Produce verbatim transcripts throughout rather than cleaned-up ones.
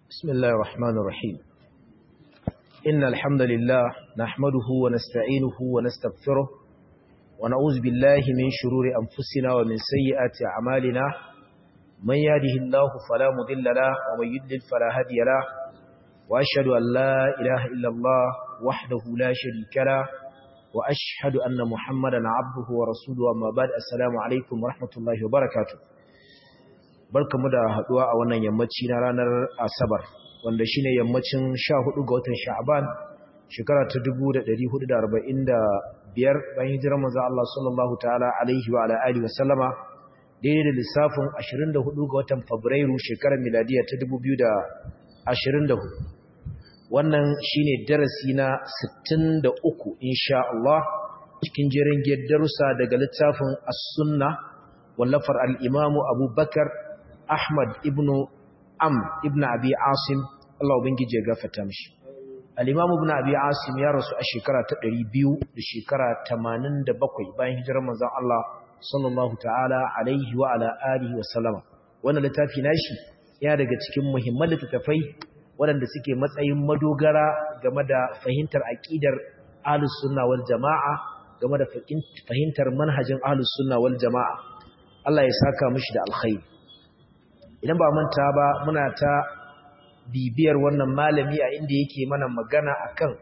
بسم الله الرحمن الرحيم إن الحمد لله نحمده ونستعينه ونستغفره ونعوذ بالله من شرور أنفسنا ومن سيئات أعمالنا من يهده الله فلا مضل له ومن يضلل فلا هادي له وأشهد أن لا إله إلا الله وحده لا شريك له وأشهد أن محمدا عبده ورسوله أما بعد السلام عليكم ورحمة الله وبركاته. Barkamu da haduwa a wannan yammaci na ranar Asabar wanda shine yammacin sha hudu ga watan Sha'ban shekara ta dubu da ɗari hudu da arba'in da biyar bayan hijirar manzo Allah sallallahu ta'ala alaihi wa ala alihi wa sallama daidai da lissafin ashirin da hudu ga watan Fabrairu shekarar miladiya ta dubu biyu da ashirin da hudu. Wannan shine darasi na sittin da uku insha Allah cikin jerin darussa daga littafin As-Sunnah wallafar al-Imam Abu Bakar Ahmad ibn Amr ibn Abi Asim Allah ubangiji ya gafarta mishi. Al-Imam ibn Abi Asim ya rasu a shekara ta ɗari biyu da shekara tamanin da bakwai bayan hijirar manzon Allah sallallahu ta'ala alaihi wa ala alihi wa sallama. Wannan littafi nashi yana daga cikin muhimman littafai waɗanda suke matsayin madogara game da fahimtar aqidar Ahlus Sunna wal Jama'a, game da fahimtar manhajin Ahlus Sunna wal Jama'a. Allah ya saka mishi da alkhairi. Idan ba manta ba muna ta bibiyar wannan malami a inda yake mana magana akan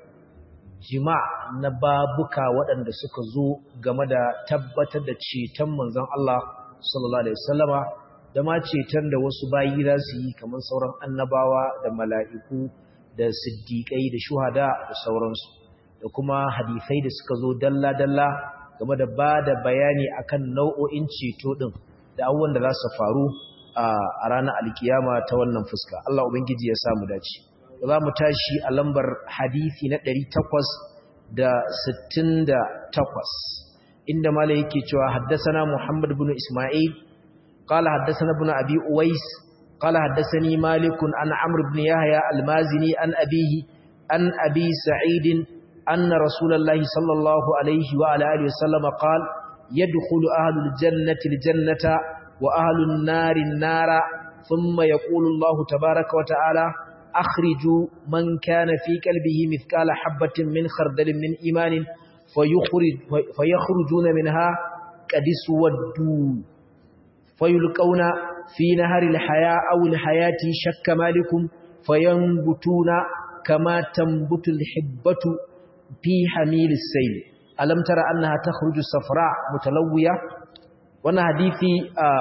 jima'a na babuka waɗanda suka zo game da tabbatar da ceton manzon Allah sallallahu alaihi wasallama da ma ceton da wasu bayi za su yi kamar sauran annabawa da mala'iku da siddiƙai da shuhada da sauransu da kuma hadisai da suka zo dalla-dalla game da ba da bayani akan nau'o'in ceto ɗin da abubuwan da za su faru a ranar alkiyama ta wannan fuska. Allah Ubangiji ya samu dace. Za mu tashi a lambar hadisi na ɗari takwas da sittin da takwas inda mala yake cewa haddasana Muhammad ibn Isma'il qala haddasana ibn Abi Uwais qala haddasani Malik an Amr ibn Yahya al-Mazini an abihi an Abi Sa'id anna Rasulullahi sallallahu alaihi wa ala alihi wasallam qala yadkhulu ahlul jannati al-jannata وأهل النار النار ثم يقول الله تبارك وتعالى أخرجوا من كان في قلبه مثقال حبة من خردل من إيمان فيخرج فيخرجون منها قد اسودوا فيلقون في نهر الحياة أو الحياة شك مالكم فينبتون كما تنبت الحبة في حميل السيل ألم تر أنها تخرج صفراء متلوية. Wannan hadisi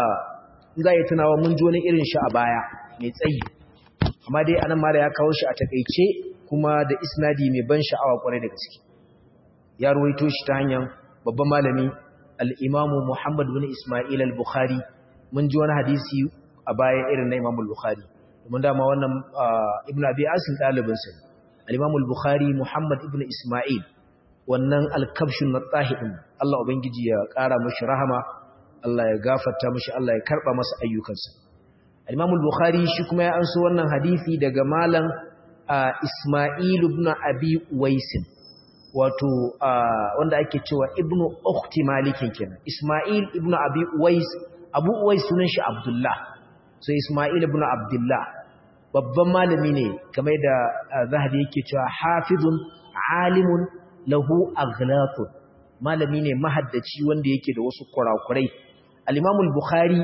za yi tunawa mun ji wani irin shi a baya mai tsayi amma dai anan mala ya kawo shi a takeice kuma da isnadi mai ban sha'awa kwarai da gaske. Ya ruwaito shi ta hanyar babban malami al-Imam Muhammad bin Isma'il al-Bukhari. Mun ji wani hadisi a baya irin na Imam al-Bukhari mun dama wannan Ibn Abi Asim dalibin sa al-Imam al-Bukhari Muhammad ibn Isma'il wannan al-Kabshun at-Tahid Allah ubangiji ya kara mishi rahama, Allah ya gafarta mishi, Allah ya karba masa ayyukansa. Imam al-Bukhari shi kuma ya anso wannan hadisi daga malam Isma'il ibn Abi Uwais wato wanda ake cewa ibnu ukhti Malik kenan. Isma'il ibn Abi Uwais, Abu Uwais sunan shi Abdullah, so Isma'il ibn Abdullah babban malami ne kamar da Zahabi yake cewa hafizun alimun lahu aghlaqun, malami ne mahaddaci wanda yake da wasu kurakurai. Al-Imam al-Bukhari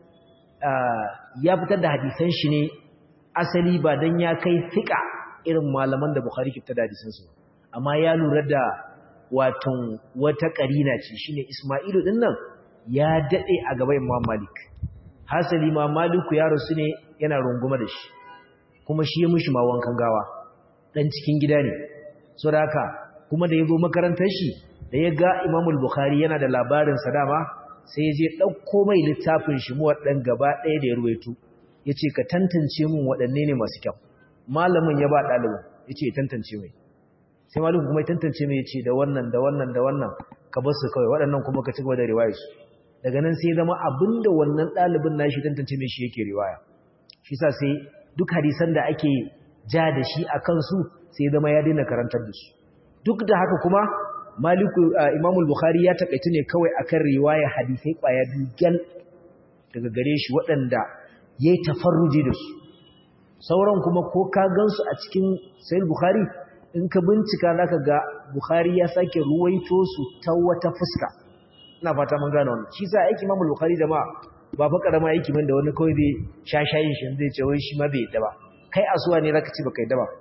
ya fitar da hadisan shi ne asali ba dan ya kai fika irin malaman da Bukhari ke fitar da hadisan su, amma ya lura da wato wata karina ce shine Isma'ilu din nan ya dade a gaban Imam Malik. Hasali ma Maliku ya rasu ne yana runguma da shi, kuma shi ya mishi ma wankan gawa, dan cikin gida ne. Saboda haka kuma da yazo makarantar shi da ya ga Imam al-Bukhari yana da labarin sa dama sai ya je dauko mai littafin shi mu wadan gaba ɗaya da ya ruwaito yace ka tantance mun wadanne ne masu kyau. Malamin ya ba dalibin yace ya tantance mai, sai malamin kuma ya tantance mai yace da wannan da wannan da wannan ka bar su kawai, waɗannan kuma ka cigaba da riwaya su. Daga nan sai zama abinda wannan dalibin nashi tantance mai shi yake riwaya. Shi sa sai duk hadisan da ake ja da shi akan su sai zama ya daina karantar da su. Duk da haka kuma Maliku Imam al-Bukhari ya takaitu ne kawai akan riwaya hadisai kwaya biyu gal daga gare shi waɗanda yayi tafarruji da su. sauran kuma ko ka gansu a cikin sahih bukhari in ka bincika zaka ga bukhari ya sake ruwaito su ta wata fuska ina fata mun gane wannan shi sa aiki Imam Bukhari da ma ba fa karama aiki man da wani kawai zai shashayin shi zai ce wai shi ma bai yadda ba kai asuwa ne zaka ci baka yadda ba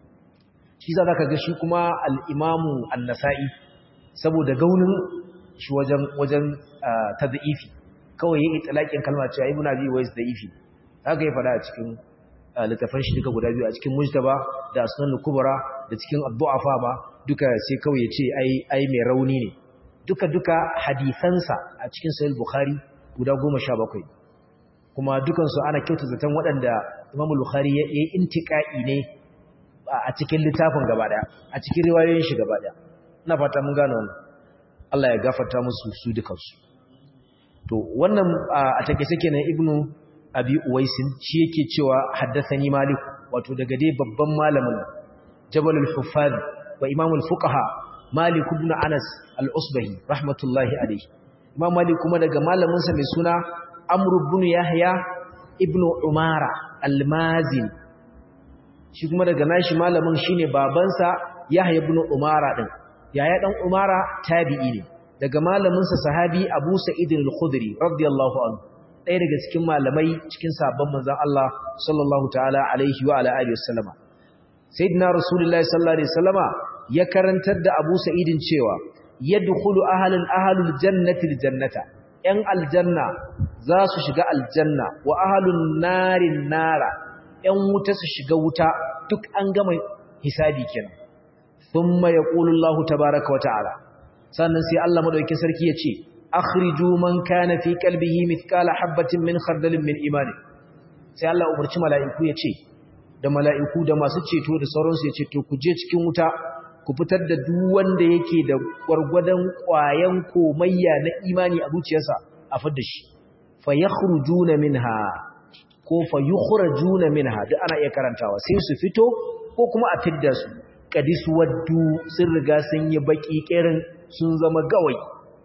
shi sa zaka ga shi kuma al-Imam An-Nasa'i saboda gaunin shi wajen wajen tadhifi kawai yayi itlaqin kalma cewa Ibn Abi Uwais da'ifi haka ya fada a cikin littafin shi duka guda biyu a cikin Mujtaba da Sunan Kubra da cikin Ad-Du'afa ba duka sai kawai ya ce ai ai mai rauni ne duka duka hadisansa a cikin Sahih Bukhari guda goma sha bakwai kuma dukansu ana kyauta zaton waɗanda Imam Bukhari ya yi intiqai ne a cikin littafin gaba daya a cikin riwayoyin shi gaba daya ina fata mun gane wannan Allah ya gafarta musu su dukansu to wannan a take sake ne Ibnu Abi Uwaisin shi yake cewa haddathani Malik wato daga dai babban malamin Jabal al-Huffaz wa Imam al-Fuqaha Malik ibn Anas al-Usbahi rahmatullahi alayhi Imam Malik kuma daga malamin sa mai suna Amr ibn Yahya ibn Umara al-Mazini shi kuma daga nashi malamin shine babansa Yahya ibn Umara din yaya dan Umara tabi'i ne daga malamin sa sahabi Abu Sa'id al-Khudri radiyallahu anhu ɗaya daga cikin malamai cikin sabon manzon Allah sallallahu ta'ala alaihi wa ala alihi wasallama sayyidina rasulullahi sallallahu alaihi wasallama ya karantar da Abu Sa'idin cewa yadkhulu ahlul ahlul jannati aljannata yan aljanna za su shiga aljanna wa ahlun narin nara yan wuta su shiga wuta duk an gama hisabi kenan thumma yaqulu Allahu tabaaraka wa ta'ala sannan sai Allah madaukakin sarki ya ce akhriju man kana fi qalbihi mithqala habatin min khardalin min imani sai Allah umarci mala'iku ya ce da mala'iku da masu ceto da sauransu ya ce to ku je cikin wuta ku fitar da duk wanda yake da gwargwadon ƙwayan komayya na imani a zuciyarsa a fadda shi fa yakhrujuna minha ko fa yukhrajuna minha duk ana iya karantawa sai su fito ko kuma a fidda su kadis waddu sun riga sun yi baki kirin sun zama gawai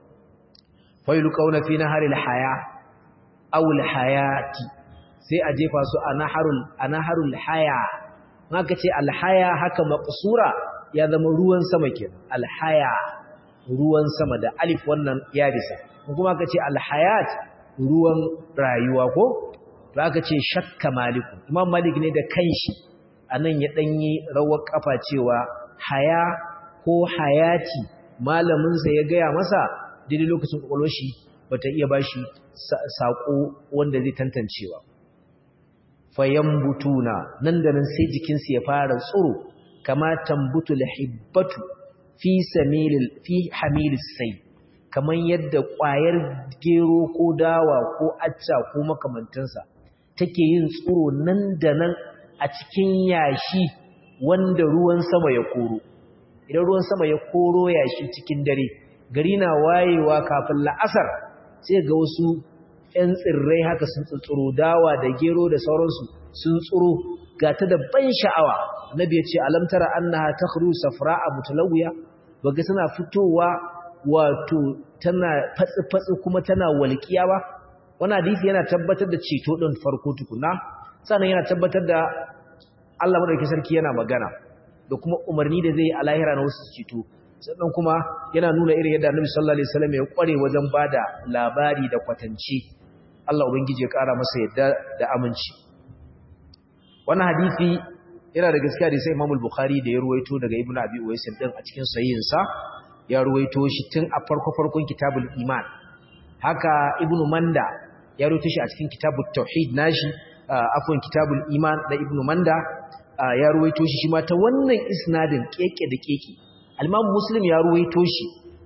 fa yulqauna fi naharil haya aw al hayati sai a jefa su a naharul a naharul haya haka ce al haya haka maqsura ya zama ruwan sama kenan alhaya ruwan sama da alif wannan ya bisa kuma aka ce alhayat ruwan rayuwa ko to aka ce shakka maliku imam malik ne da kanshi anan ya danyi rawar kafa cewa haya ko hayati malamin sa ya gaya masa dai lokacin kokoloshi bata iya bashi sako wanda zai tantancewa fayambutuna nan da nan sai jikinsu ya fara tsuro kama tambutu lahibbatu fi samilil fi hamilis sai kaman yadda ƙwayar gero ko dawa ko acca ko makamantansa take yin tsuro nan da nan a cikin yashi wanda ruwan sama ya koro idan ruwan sama ya koro yashi cikin dare gari na wayewa kafin la'asar sai ga wasu ƴan tsirrai haka sun tsutsuro dawa da gero da sauransu sun tsuro gata da ban sha'awa annabi ya ce alam tara annaha takhru safra'a mutalawwiya baga tana fitowa wato tana fatsi fatsi kuma tana walqiya ba wannan hadisi yana tabbatar da ceto din farko tukuna sannan yana tabbatar da Allah madaukakin sarki yana magana da kuma umarni da zai yi a lahira na wasu ceto sannan kuma yana nuna irin yadda Annabi sallallahu alaihi wasallam ya kware wajen bada labari da kwatanci Allah ubangiji ya kara masa yadda da aminci wannan hadisi yana da gaskiya da sai Imam al-Bukhari da ya ruwaito daga Ibn Abi Uwais din a cikin sahihinsa ya ruwaito shi tun a farko farkon kitabul iman haka Ibn Manda ya ruwaito shi a cikin kitabut tauhid nashi afwan kitabul iman da Ibn Manda ya ruwaito shi ma ta wannan isnadin keke da keke al-Imam Muslim ya ruwaito shi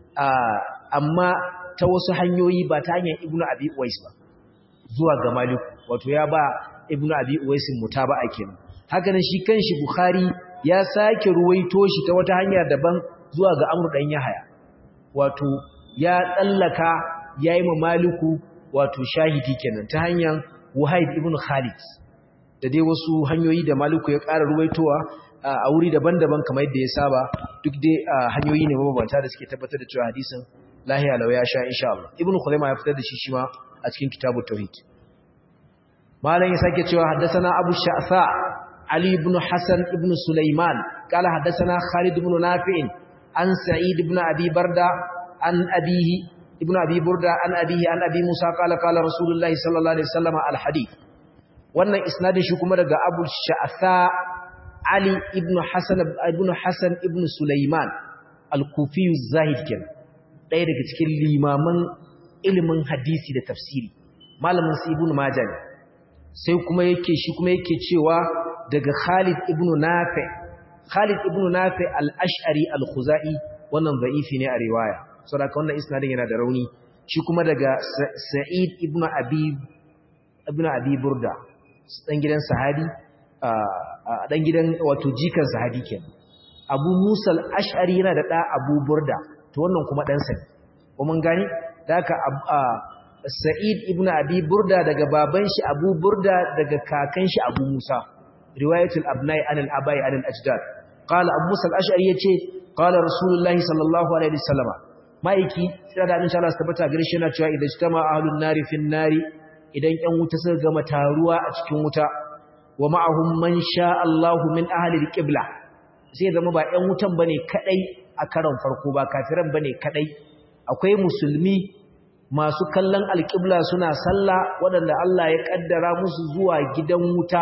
amma ta wasu hanyoyi ba ta hanyar Ibn Abi Uwais ba zuwa ga Malik wato ya ba Ibn Abi Uwais mutaba'a kenan haka nan shi kanshi Bukhari ya sake ruwaito shi ta wata hanya daban zuwa ga Amr dan Yahya wato ya tsallaka yayi ma Maliku wato shahidi kenan ta hanyar Wahid ibn Khalid da dai wasu hanyoyi da Maliku ya ƙara ruwaitowa a wuri daban-daban kamar yadda ya saba duk dai hanyoyi ne mabambanta da suke tabbatar da cewa hadisin lahiya lawa ya sha insha Allah Ibn Khuzaimah ya fitar da shi shi ma a cikin kitabut tauhid malam ya sake cewa haddathana Abu Sha'sa علي بن حسن بن سليمان قال حدثنا خالد بن نافع عن سعيد بن أبي بردة عن أبيه ابن أبي بردة عن أبيه عن أبي موسى قال قال رسول الله صلى الله عليه وسلم الحديث wannan isnadin shi kuma daga Abu Sha'tha Ali ibn Hasan ibn Hasan ibn Sulaiman al-Kufi az-Zahid kenan ɗaya daga cikin limaman ilimin hadisi da tafsiri malamin su Ibn Majah ne sai kuma yake shi kuma yake cewa daga Khalid ibn Nafi Khalid ibn Nafi al-Ash'ari al-Khuzai wannan da'ifi ne a riwaya saboda wannan isnadin yana da rauni shi kuma daga Sa'id ibn Abi ibn Abi Burda dan gidan sahabi dan gidan wato jikan sahabi kenan Abu Musa al-Ash'ari yana da da Abu Burda to wannan kuma dan sa ko mun gani da haka Sa'id ibn Abi Burda daga baban shi Abu Burda daga kakan shi Abu Musa riwayatul abnai an al-abai an al-ajdad qala Abu Musa al-Ash'ari yace qala Rasulullahi sallallahu alaihi wasallam maiki sai da insha Allah tabbata gare shi yana cewa idan jitama ahlun nari fin nari idan ƴan wuta suka gama taruwa a cikin wuta wa ma'ahum man sha Allahu min ahli al-qibla sai zama ba ƴan wutan bane kadai a karon farko ba kafiran bane kadai akwai musulmi masu kallon al-qibla suna sallah waɗanda Allah ya kaddara musu zuwa gidan wuta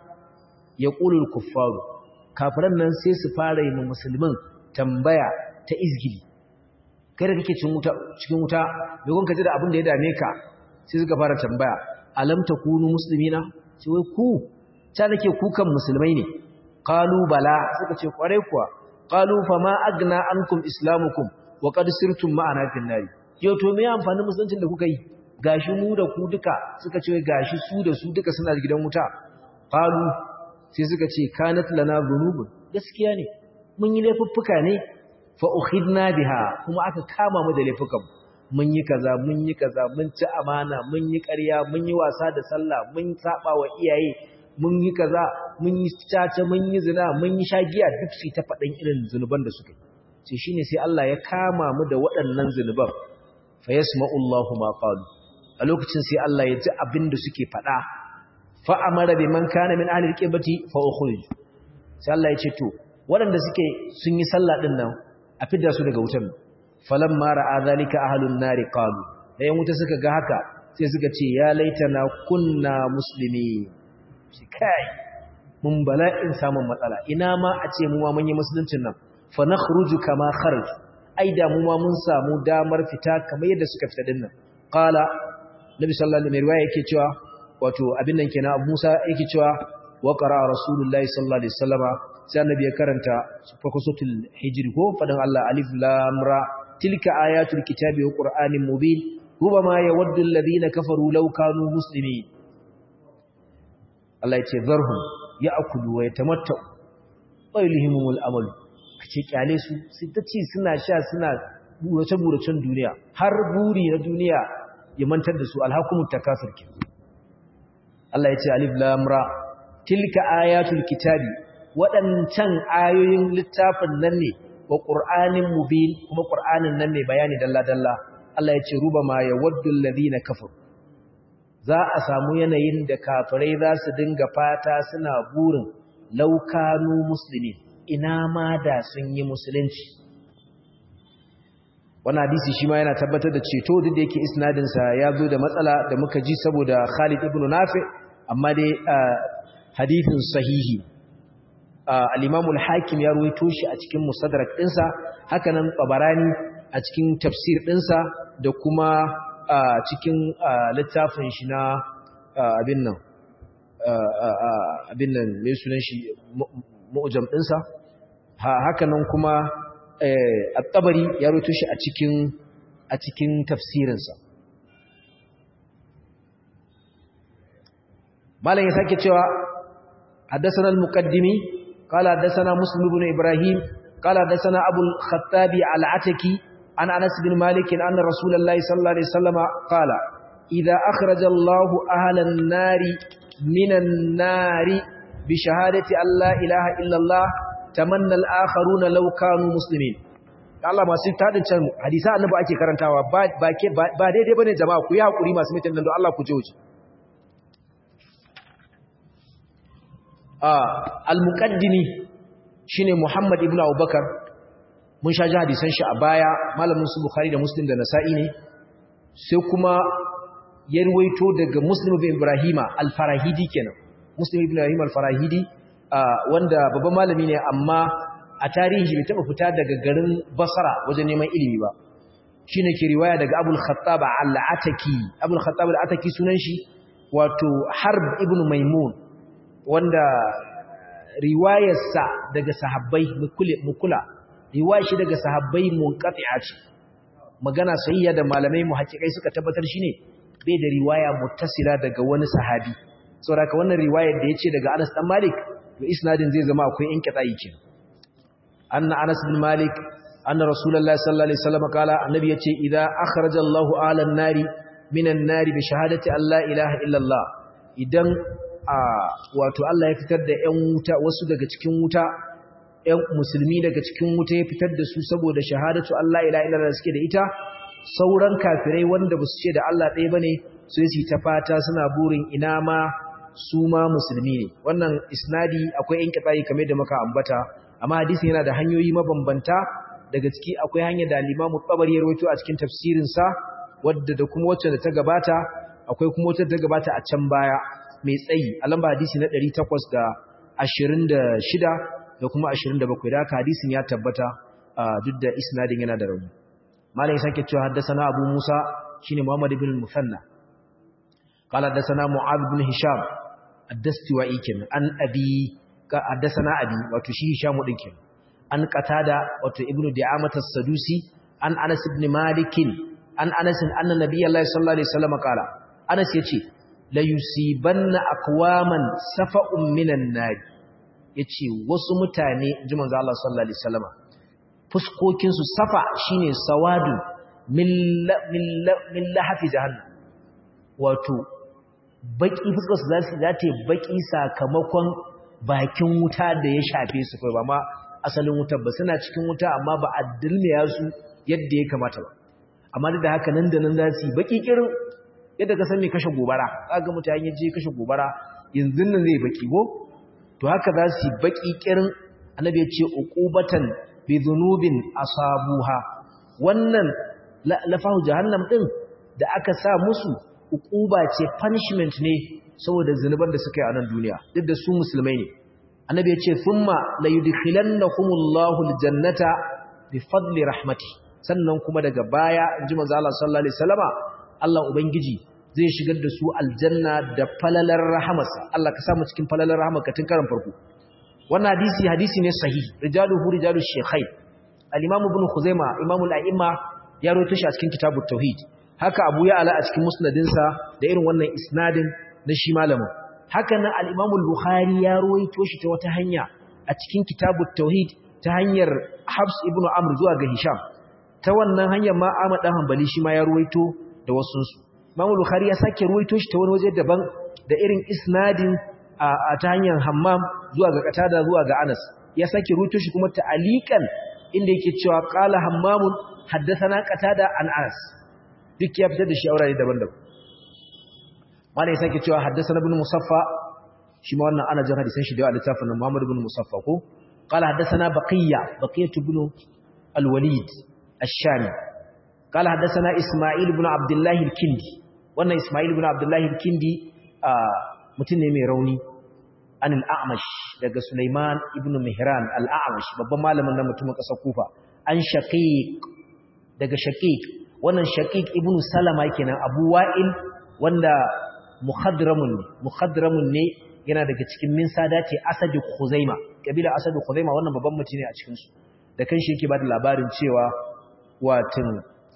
yaqulul kuffaru kafiran nan sai su fara yi musulmin tambaya ta izgili kai da kake cikin wuta cikin wuta dogon kaje da abin da ya dame ka sai suka fara tambaya alam takunu muslimina sai wai ku ta nake ku kan musulmai ne qalu bala suka ce kware kuwa qalu fama agna ankum islamukum wa qad sirtum ma'ana fil nari yo to me amfani musuluncin da kuka yi gashi mu da ku duka suka ce gashi su da su duka suna gidan wuta qalu sai suka ce kanat lana dhunubun gaskiya ne mun yi laifuffuka ne fa ukhidna biha kuma aka kama mu da laifukan mun yi kaza mun yi kaza mun ci amana mun yi ƙarya mun yi wasa da sallah mun saba wa iyaye mun yi kaza mun yi caca mun yi zina mun yi shagiya duk su ta faɗin irin zunuban da suka yi sai shine sai Allah ya kama mu da waɗannan zunuban fa yasma'u Allahu ma qalu a lokacin sai Allah ya ji abin da suke faɗa fa amara biman kana min ahli al-qibati fa ukhrij sai Allah ya ce to waɗanda suke sun yi sallah din nan a fidda su daga wutar falamma ra'a zalika ahlun nari qalu da yan wuta suka ga haka sai suka ce ya laitana kunna muslimi shi kai mun bala'in samun matsala ina ma a ce mu ma mun yi musuluncin nan fa nakhruju kama kharaj ai da mu ma mun samu damar fita kamar yadda suka fita dinnan qala nabi sallallahu alaihi wasallam yake cewa wato abin nan kenan Abu Musa yake cewa wa qara rasulullahi sallallahu alaihi wasallama sai annabi ya karanta fakusatul hijri ko fadan Allah alif lam ra tilka ayatul kitabi wa qur'anin mubin rubama yawaddu alladhina kafaru law kanu muslimin Allah yace zarhum ya'kulu wa yatamatta'u wa yulhimul amal kace kyale su sai tace suna sha suna burace buracen duniya har buri na duniya ya mantar da su alhakumut takasur kin Allah yace alif lam ra tilka ayatul kitabi waɗancan ayoyin littafin nan ne wa ƙur'anin mubin kuma ƙur'anin nan ne bayani dalla-dalla Allah ya ce ruba ma ya waddun ladina kafir za a samu yanayin da kafirai za su dinga fata suna burin laukanu musulmi ina ma da sun yi musulunci wani hadisi shi ma yana tabbatar da ceto duk da yake isnadinsa ya zo da matsala da muka ji saboda Khalid ibn Nafi amma dai hadithin sahihi al-Imam al-Hakim ya ruwaito shi a cikin Mustadrak ɗinsa hakanan Tabarani a cikin tafsir ɗinsa da kuma cikin littafin shi na abin nan abin nan mai sunan shi mu'jam ɗinsa hakanan kuma at-Tabari ya ruwaito shi a cikin a cikin tafsirinsa malam ya sake cewa حدثنا المقدمي قال حدثنا مسلم بن إبراهيم قال حدثنا أبو الخطاب العتكي عن أنس بن مالك أن رسول الله صلى الله عليه وسلم قال إذا أخرج الله أهل النار من النار بشهادة أن لا إله إلا الله تمنى الآخرون لو كانوا مسلمين Allah masu tadin can hadisa annabi ake karantawa ba ba daidai bane jama'a ku yi hakuri masu mutan nan don Allah ku je wuce al-muqaddimi shine Muhammad ibn Abubakar mun sha ji hadisan shi a baya malamin su Bukhari da Muslim da Nasa'i ne sai kuma ya ruwaito daga Muslim ibn Ibrahim al-Farahidi kenan Muslim ibn Ibrahim al-Farahidi wanda babban malami ne amma a tarihi bai taba fita daga garin Basra wajen neman ilimi ba shine ke riwaya daga Abul Khattab al-Ataki Abul Khattab al-Ataki sunan shi wato Harb ibn Maimun wanda riwayarsa daga sahabbai mukula riwaya shi daga sahabbai munqati'a ce magana sahiha da malamai muhaqqiqai suka tabbatar shine bai da riwaya muttasila daga wani sahabi saboda wannan riwayar da yace daga Anas dan Malik to isnadin zai zama akwai inqita'i kenan anna Anas bin Malik anna Rasulullahi sallallahu alaihi wasallam kala annabi yace idza akhraja Allahu alan nari minan nari bi shahadati alla ilaha illa Allah idan wato Allah ya fitar da ƴan wuta wasu daga cikin wuta ƴan musulmi daga cikin wuta ya fitar da su saboda shahadatu alla ilaha illa Allah suke da ita sauran kafirai wanda ba su ce da Allah ɗaya bane su yi ta fata suna burin ina ma su ma musulmi ne wannan isnadi akwai inqita'i kamar da muka ambata amma hadisin yana da hanyoyi mabambanta daga ciki akwai hanyar da al-Imam Tabari ya rawaito a cikin tafsirin sa wadda da kuma wacce da ta gabata akwai kuma wacce ta gabata a can baya mai tsayi a lamba hadisi na ɗari takwas da ashirin da shida da kuma ashirin da bakwai da haka hadisin ya tabbata duk da isnadin yana da rauni malai sake cewa haddathana Abu Musa shine Muhammad ibn al-Musanna qala haddathana Mu'adh ibn Hisham ad-Dastuwa'i kin an abi ka haddathana abi wato shi Hisham din kin an Qatada wato Ibn Di'amah as-Sadusi an Anas ibn Malik an Anas anna Nabiyullahi sallallahu alaihi wasallam qala Anas yace la yusibanna aqwaman safa'un minan nar yace wasu mutane ji manzo Allah sallallahu alaihi wasallam fuskokin su safa shine sawadu min min lahafi jahannam wato baki fuskar su zasu zata baki sakamakon bakin wuta da ya shafe su kai ba ma asalin wutar ba suna cikin wuta amma ba a dilmiya su yadda ya kamata ba amma duk da haka nan da nan zasu baki kirin yadda ka san me kashe gobara kaga mutane je kashe gobara yanzu nan zai baki go to haka za su baki kirin annabi ya ce uqubatan bi dhunubin asabuha wannan lafahu jahannam din da aka sa musu uquba ce punishment ne saboda zinuban da suka yi a nan duniya duk da su musulmai ne annabi ya ce thumma la yudkhilannahumullahu aljannata bi fadli rahmati sannan kuma daga baya inji manzo Allah sallallahu alaihi wasallama Allah Ubangiji zai shigar da su aljanna da falalar rahamarsa Allah ka samu cikin falalar rahamarka tun karan farko wannan hadisi hadisi ne sahih rijaluhu rijalu shaykhain al-imam ibn khuzaimah imam al-a'imma ya rawaito shi a cikin kitabut tauhid haka abu ya'la a cikin musnadin sa da irin wannan isnadin na shi malamin haka nan al-imam al-bukhari ya rawaito shi ta wata hanya a cikin kitabut tauhid ta hanyar Habs ibn Amr zuwa ga Hisham ta wannan hanyar ma Ahmad dan Hanbali shi ma ya rawaito da wasunsu. Imam Bukhari ya sake ruwaito shi ta wani waje daban da irin isnadin a ta hanyar Hammam zuwa ga Qatada zuwa ga Anas. Ya sake ruwaito shi kuma ta'aliqan inda yake cewa qala Hammam haddathana Qatada an Anas. Duk ya fitar da shi aurare daban-daban. Wanda ya sake cewa haddathana ibn Musaffa shi ma wannan ana jin hadisan shi da littafin Muhammad ibn Musaffa ko qala haddathana Baqiyya Baqiyya ibn al-Walid ash-Shami قال حدثنا إسماعيل بن عبد الله الكندي وانا إسماعيل بن عبد الله الكندي متن mai rauni an al-A'mash daga Sulaiman ibn Mihran al-A'mash babban malamin nan mutumin kasar Kufa an Shaqiq daga Shaqiq wannan Shaqiq ibn Salama kenan Abu Wa'il wanda muhadramun muhadramun ne yana daga cikin min sadati Asad Khuzaima kabila Asad Khuzaima wannan babban mutum ne a cikin su da kanshi yake ba da labarin cewa watin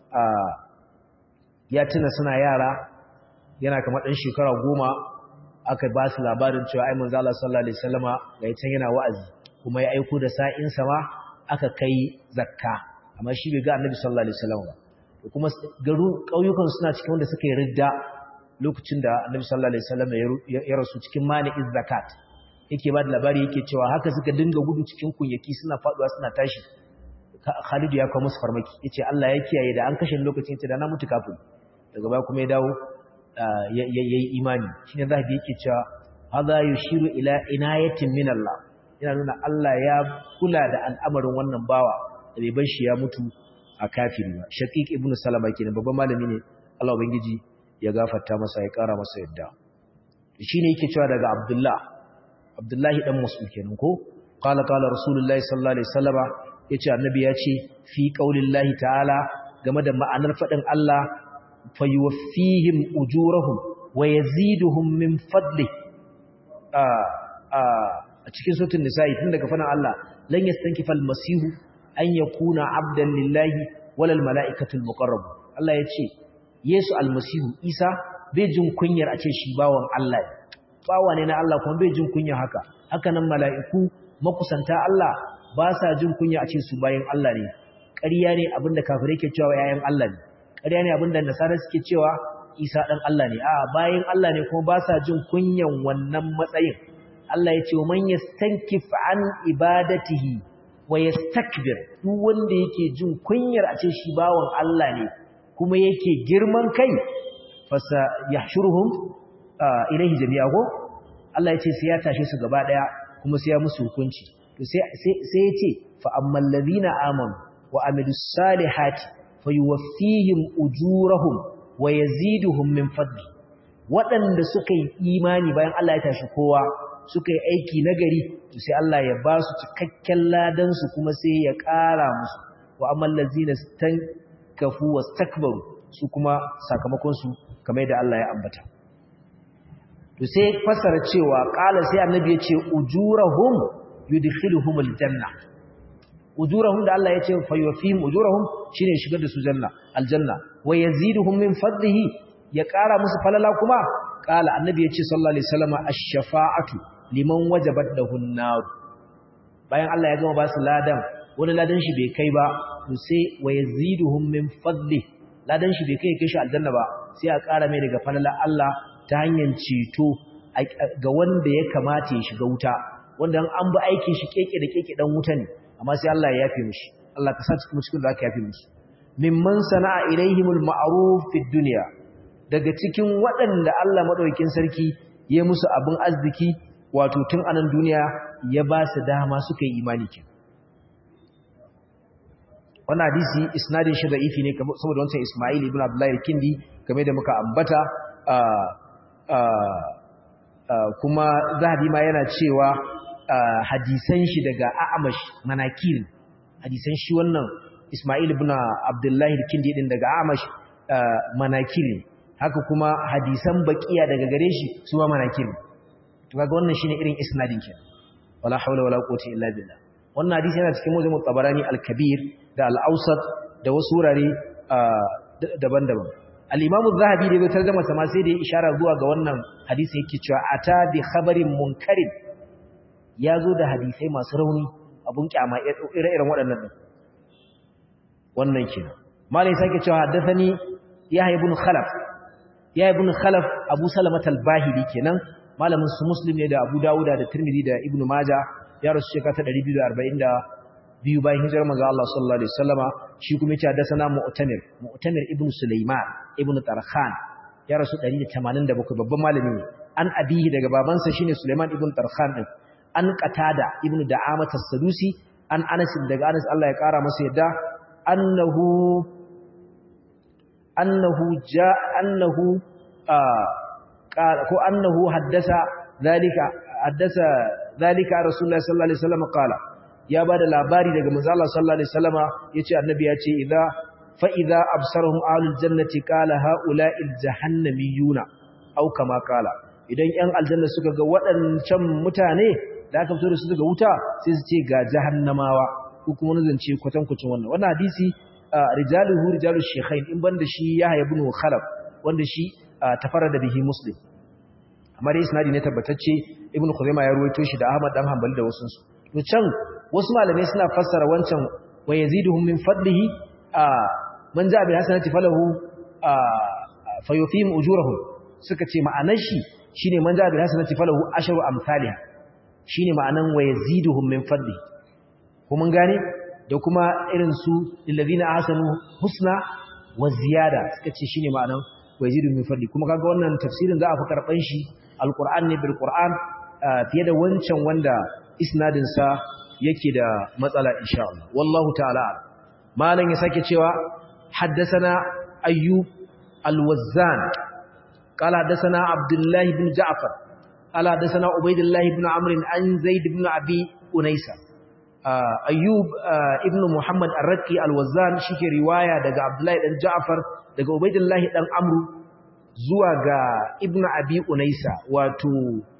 ya tuna suna yara yana kamar ɗan shekara goma aka ba su labarin cewa ai manzo Allah sallallahu alaihi wasallama ga yace yana wa'azi kuma ya aiko da sa'in sama aka kai zakka amma shi bai ga annabi sallallahu alaihi wasallam ba kuma garu kauyukan suna cikin wanda suka yi ridda lokacin da annabi sallallahu alaihi wasallam ya rasu cikin mani'iz zakat yake ba da labari yake cewa haka suka dinga gudu cikin kunyaki suna faduwa suna tashi Khalid ya kawo musu farmaki yace Allah ya kiyaye da an kashe lokacin yace da na mutu kafin daga baya kuma ya dawo yayi imani shine zahabi yake cewa hadha yushiru ila inayatin min Allah yana nuna Allah ya kula da al'amarin wannan bawa da bai bar shi ya mutu a kafiri ba. Shaqiq ibn Salama kenan babban malami ne, Allah ubangiji ya gafarta masa ya kara masa yadda. Shine yake cewa daga Abdullah Abdullahi dan Mas'ud kenan ko qala qala rasulullahi sallallahu alaihi wasallama yace annabi ya ce fi qaulillahi ta'ala game da ma'anar fadin Allah fayuwaffihim ujurahum wa yaziduhum min fadli a a a cikin suratul nisa'i tun daga fadin Allah lan yastankifal masihu an yakuna abdan lillahi walal mala'ikatul muqarrab. Allah ya ce Yesu almasihu Isa bai jin kunyar a ce shi bawan Allah ne, bawa ne na Allah kuma bai jin kunya haka. Haka nan mala'iku makusanta Allah ba sa jin kunya a ce su bayan Allah ne. Ƙarya ne abinda kafirai ke cewa yayan Allah ne. Ƙarya ne abinda nasara suke cewa Isa dan Allah ne. A bayan Allah ne kuma ba sa jin kunyan wannan matsayin. Allah ya ce wa man yastankif an ibadatihi wa yastakbir, duk wanda yake jin kunyar a ce shi bawan Allah ne kuma yake girman kai fasa yahshuruhum ilaihi jami'a ko Allah yace sai ya tashe su gaba daya kuma sai ya musu hukunci. To sai sai yace fa ammal ladina amanu wa amilus salihati fayuwaffihim ujurahum wa yaziduhum min fadli. Waɗanda suka yi imani bayan Allah ya tashi kowa suka yi aiki nagari to sai Allah ya ba su cikakken ladan su kuma sai ya ƙara musu. Wa ammal ladina stankafu wastakbaru, su kuma sakamakon su kamar da Allah ya ambata. To sai fasara cewa qala sai annabi ya ce ujurahum yudkhiluhumul janna. Ujurahum da Allah ya ce fa yuwafihim ujurahum shine shigar da su janna aljanna wa yaziduhum min fadlihi, ya ƙara musu falala kuma. Qala annabi ya ce sallallahu alaihi wasallam ash-shafa'atu liman wajabat lahun nar. Bayan Allah ya gama ba su ladan, wani ladan shi bai kai ba to sai wa yaziduhum min fadlihi, ladan shi bai kai kai shi aljanna ba sai a ƙara mai daga falala Allah ta hanyar ceto ga wanda ya kamata ya shiga wuta, wanda an bi aikin shi keke da keke dan wuta ne, amma sai Allah ya yafe mishi. Allah ka sa cikin cikin da aka yafe mishi. Mimman sana'a ilaihimul ma'ruf fid dunya, daga cikin waɗanda Allah madaukakin sarki ya musu abin arziki wato tun anan duniya ya ba su dama suka yi imani kin. Wannan hadisi isnadin shi da'ifi ne saboda wancan Isma'il ibn Abdullah al-Kindi game da muka ambata, kuma Zahabi ma yana cewa hadisan shi daga A'mash manakir, hadisan shi wannan Isma'il ibn Abdullah al-Kindi din daga A'mash manakir, haka kuma hadisan baqiya daga gare shi su ma manakir. To kaga wannan shine irin isnadin kenan. Wala hawla wala quwwata illa billah. Wannan hadisi yana cikin Mujam al-Tabarani al-Kabir da al-Awsat da wasu wurare daban-daban. Al-Imam az-Zahabi da bai tarjuma sama sai da ya isharar zuwa ga wannan hadisi yake cewa ata bi khabarin munkarin, yazo da hadisai masu rauni abun kyama ire-iren waɗannan din. Wannan kenan. Malai sake cewa haddathani Yahya ibn Khalaf. Yahya ibn Khalaf Abu Salamah al-Bahili kenan, malamin su Muslim ne da Abu Dawud da Tirmidhi da Ibn Majah, ya rasu shekara ta ɗari biyu da arba'in da biyu bayan hijirar manzo Allah sallallahu alaihi wasallama. Shi kuma yace haddathana Mu'tamir Mu'tamir ibn Sulaiman ibn Tarkhan, ya rasu ɗari da tamanin da bakwai, babban malami ne. An abihi daga babansa shine Sulaiman ibn Tarkhan din. An Qatada ibn Da'amah as-Sadusi, an Anas daga Anas Allah ya kara masa yadda annahu annahu ja annahu ko annahu haddasa zalika haddasa zalika rasulullahi sallallahu alaihi wasallam qala, ya bada labari daga manzo Allah sallallahu alaihi wasallama yace annabi yace idza fa idza absarahum ahlul jannati qala haula'il jahannamiyuna aw kama qala, idan yan aljanna suka ga waɗancan mutane da aka fito da su daga wuta sai su ce ga jahannamawa, ko kuma wani zance kwatankwacin wannan. Wannan hadisi rijaluhu rijalush shaykhain, in banda shi Yahya ibn Khalaf wanda shi tafarrada bihi Muslim, amma dai isnadi ne tabbatacce. Ibn Khuzaimah ya ruwaito shi da Ahmad dan Hanbali da wasu su. To can wasu malamai suna fassara wancan wa yaziduhum min fadlihi man ja'a bil hasanati falahu fayufihim ujurahum, suka ce ma'anar shi shine man ja'a bil hasanati falahu ashru amsalha, shine ma'anan wa yaziduhum min fadlihi. ko mun gane, da kuma irin su lillazina ahsanu husna wa ziyada, suka ce shine ma'anan wa yazidu min fadli. Kuma kaga wannan tafsirin za a fi karban shi alquran ne bil qur'an fiye da wancan wanda isnadin sa yake da matsala insha Allah wallahu ta'ala malan ya sake cewa haddathana ayyub al-wazzan qala haddathana abdullah ibn ja'far qala haddathana ubaydullah ibn amr an zaid ibn abi unaysa ayyub ibn muhammad ar-raqi al-wazzan shike riwaya daga abdullah dan ja'far daga ubaydullah dan amr zuwa ga ibn abi unaysa wato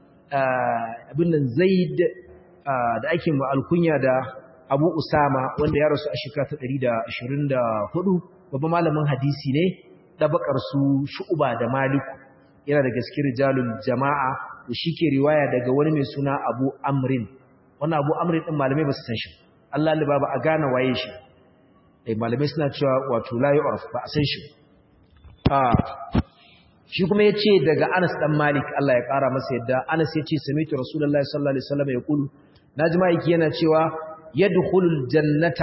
ibn zaid da ake mu alkunya da Abu Usama wanda ya rasu a shekara ta ɗari da ashirin da hudu babban malamin hadisi ne dabakar su Shu'ba da Malik yana da gaskiyar rijalul jama'a da shike riwaya daga wani mai suna Abu Amrin wannan Abu Amrin din malamai ba su san shi Allah ya baba a gane waye shi eh malamai suna cewa wato la yu'raf ba a san shi ah shi kuma yace daga Anas dan Malik Allah ya kara masa yadda Anas yace sami'tu Rasulullahi sallallahu alaihi wasallam yaqulu najma yake yana cewa yadkhulul jannata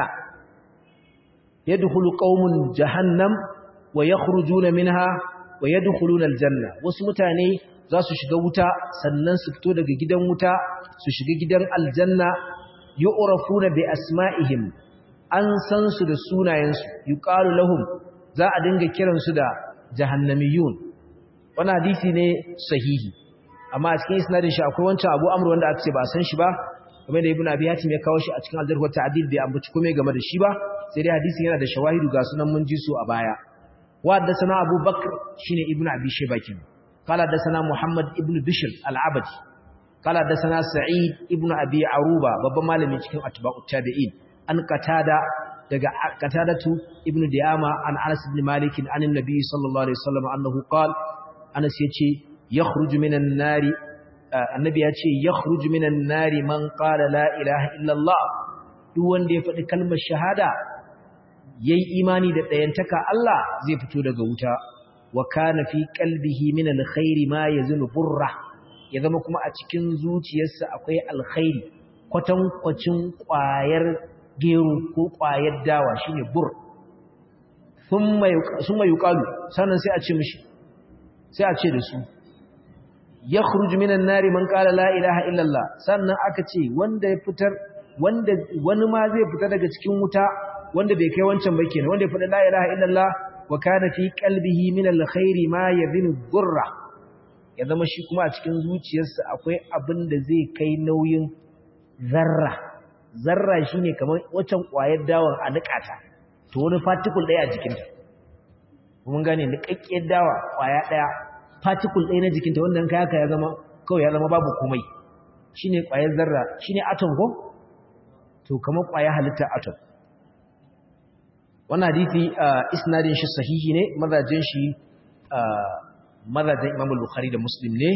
yadkhulu qaumun jahannam wa yakhrujuna minha wa yadkhuluna aljanna wasu mutane za su shiga wuta sannan su fito daga gidan wuta su shiga gidan aljanna yu'rafuna bi asma'ihim an san su da sunayensu yuqalu lahum za a dinga kiransu da jahannamiyun wannan hadisi ne sahihi amma a cikin isnadin shi akwai wancan Abu Amr wanda aka ce ba san shi ba kamar da Ibn Abi Hatim ya kawo shi a cikin Al-Jarh wa Ta'dil bai ambaci komai game da shi ba sai dai hadisin yana da shawahidu ga sunan mun ji su a baya wa haddathana Abu Bakr shine Ibn Abi Shayba kin qala haddathana Muhammad ibn Bishr al-Abadi qala haddathana Sa'id ibn Abi Aruba babban malami cikin atba'ut tabi'in an qatada daga qatadatu ibn Di'ama an Anas ibn Malik an annabi sallallahu alaihi wasallam annahu qala Anas yace yakhruju minan nari annabi yace yakhruju minan nari man qala la ilaha illa Allah duk wanda ya faɗi kalmar shahada yayi imani da dayantaka Allah zai fito daga wuta wa kana fi qalbihi min alkhairi ma yazunu burra ya zama kuma a cikin zuciyarsa akwai alkhairi kwatan kwacin ƙwayar gero ko ƙwayar dawa shine bur thumma thumma yuqalu sannan sai a ce mishi sai a ce da su ya khruju minan nari man qala la ilaha illallah sannan aka ce wanda ya fitar wanda wani ma zai fita daga cikin wuta wanda bai kai wancan ba kenan wanda ya fada la ilaha illallah wa kana fi qalbihi min alkhairi ma yadhinu dhurra ya zama shi kuma a cikin zuciyarsa akwai abin da zai kai nauyin zarra zarra shine kamar wancan kwayar dawon a nikata to wani particle daya a jikinta mun gane nikakkiyar dawa kwaya daya particle ɗaya na jikinta wannan kai haka ya zama kawai ya zama babu komai shine ƙwayar zarra shine atom ko to kamar ƙwayar halitta atom wannan hadisi isnadin shi sahihi ne mazajin shi mazajin Imam Bukhari da Muslim ne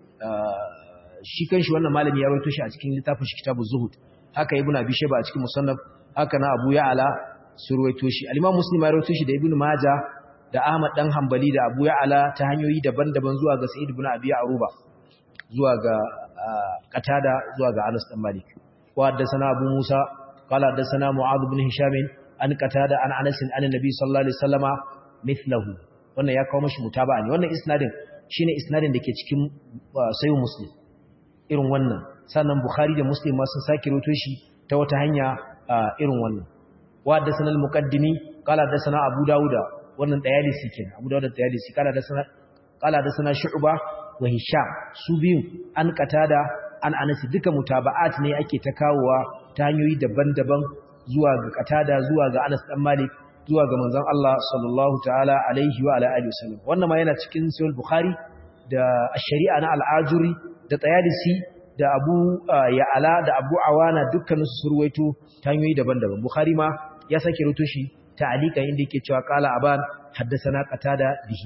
shi kanshi wannan malami ya rawaito shi a cikin littafin shi Kitabuz Zuhud haka Ibn Abi Shayba a cikin Musannaf haka na Abu Ya'la su rawaito shi al-Imam Muslim ya rawaito shi da Ibn Majah da Ahmad dan Hanbali da Abu Ya'la ta hanyoyi daban-daban zuwa ga Sa'id ibn Abi Aruba zuwa ga Qatada zuwa ga Anas dan Malik wa haddathana Abu Musa qala haddathana Mu'adh ibn Hisham an Qatada an Anas an Nabi sallallahu alaihi wasallama mithluhu wannan ya kawo mashi mutaba'a ne wannan isnadin shine isnadin dake cikin Sahih Muslim irin wannan sannan Bukhari da Muslim ma sun sake rawaito shi ta wata hanya irin wannan wa haddathana al-Muqaddimi qala haddathana Abu Dawuda wannan dayalisi kenan Abu Dawud dayalisi kala da sana kala da sana Shu'ba wa Hisham su biyu an Qatada an Anas duka mutaba'at ne ake ta kawowa ta hanyoyi daban-daban zuwa ga Qatada zuwa ga Anas dan Malik zuwa ga manzon Allah sallallahu ta'ala alaihi wa ala alihi wasallam wannan ma yana cikin Sahih Bukhari da Ash-Shari'a na Al-Ajuri da Tayalisi da Abu Ya'la da Abu Awana dukkanin su surwaito ta hanyoyi daban-daban Bukhari ma ya sake rubuto shi ta'alikan inda yake cewa qala aban haddathana qatada bihi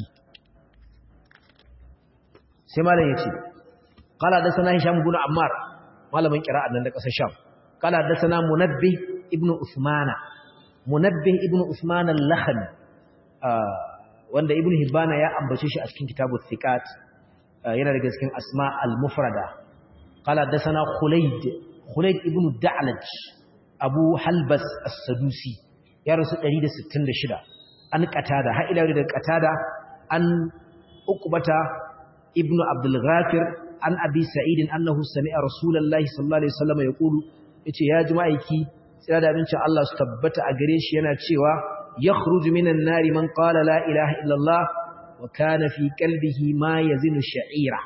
sai malam yace qala haddathana hisham ibn ammar malamin qira'an nan da kasar sham qala haddathana munabbih ibn usmana munabbih ibn usman al-lakhmi wanda ibn hibana ya ambace shi a cikin kitabut thiqat yana daga cikin asma al-mufrada qala haddathana khulayd khulayd ibn da'laj abu halbas as-sadusi ya rasu ɗari da sittin da shida an qatada har ila da qatada an uqbata ibnu abdul ghafir an abi sa'id annahu sami'a rasulullahi sallallahu alaihi wasallam yaqulu yace ya jima'iki tsira da abincin Allah su tabbata a gare shi yana cewa yakhruju minan nari man qala la ilaha illallah wa kana fi qalbihi ma yazinu sha'ira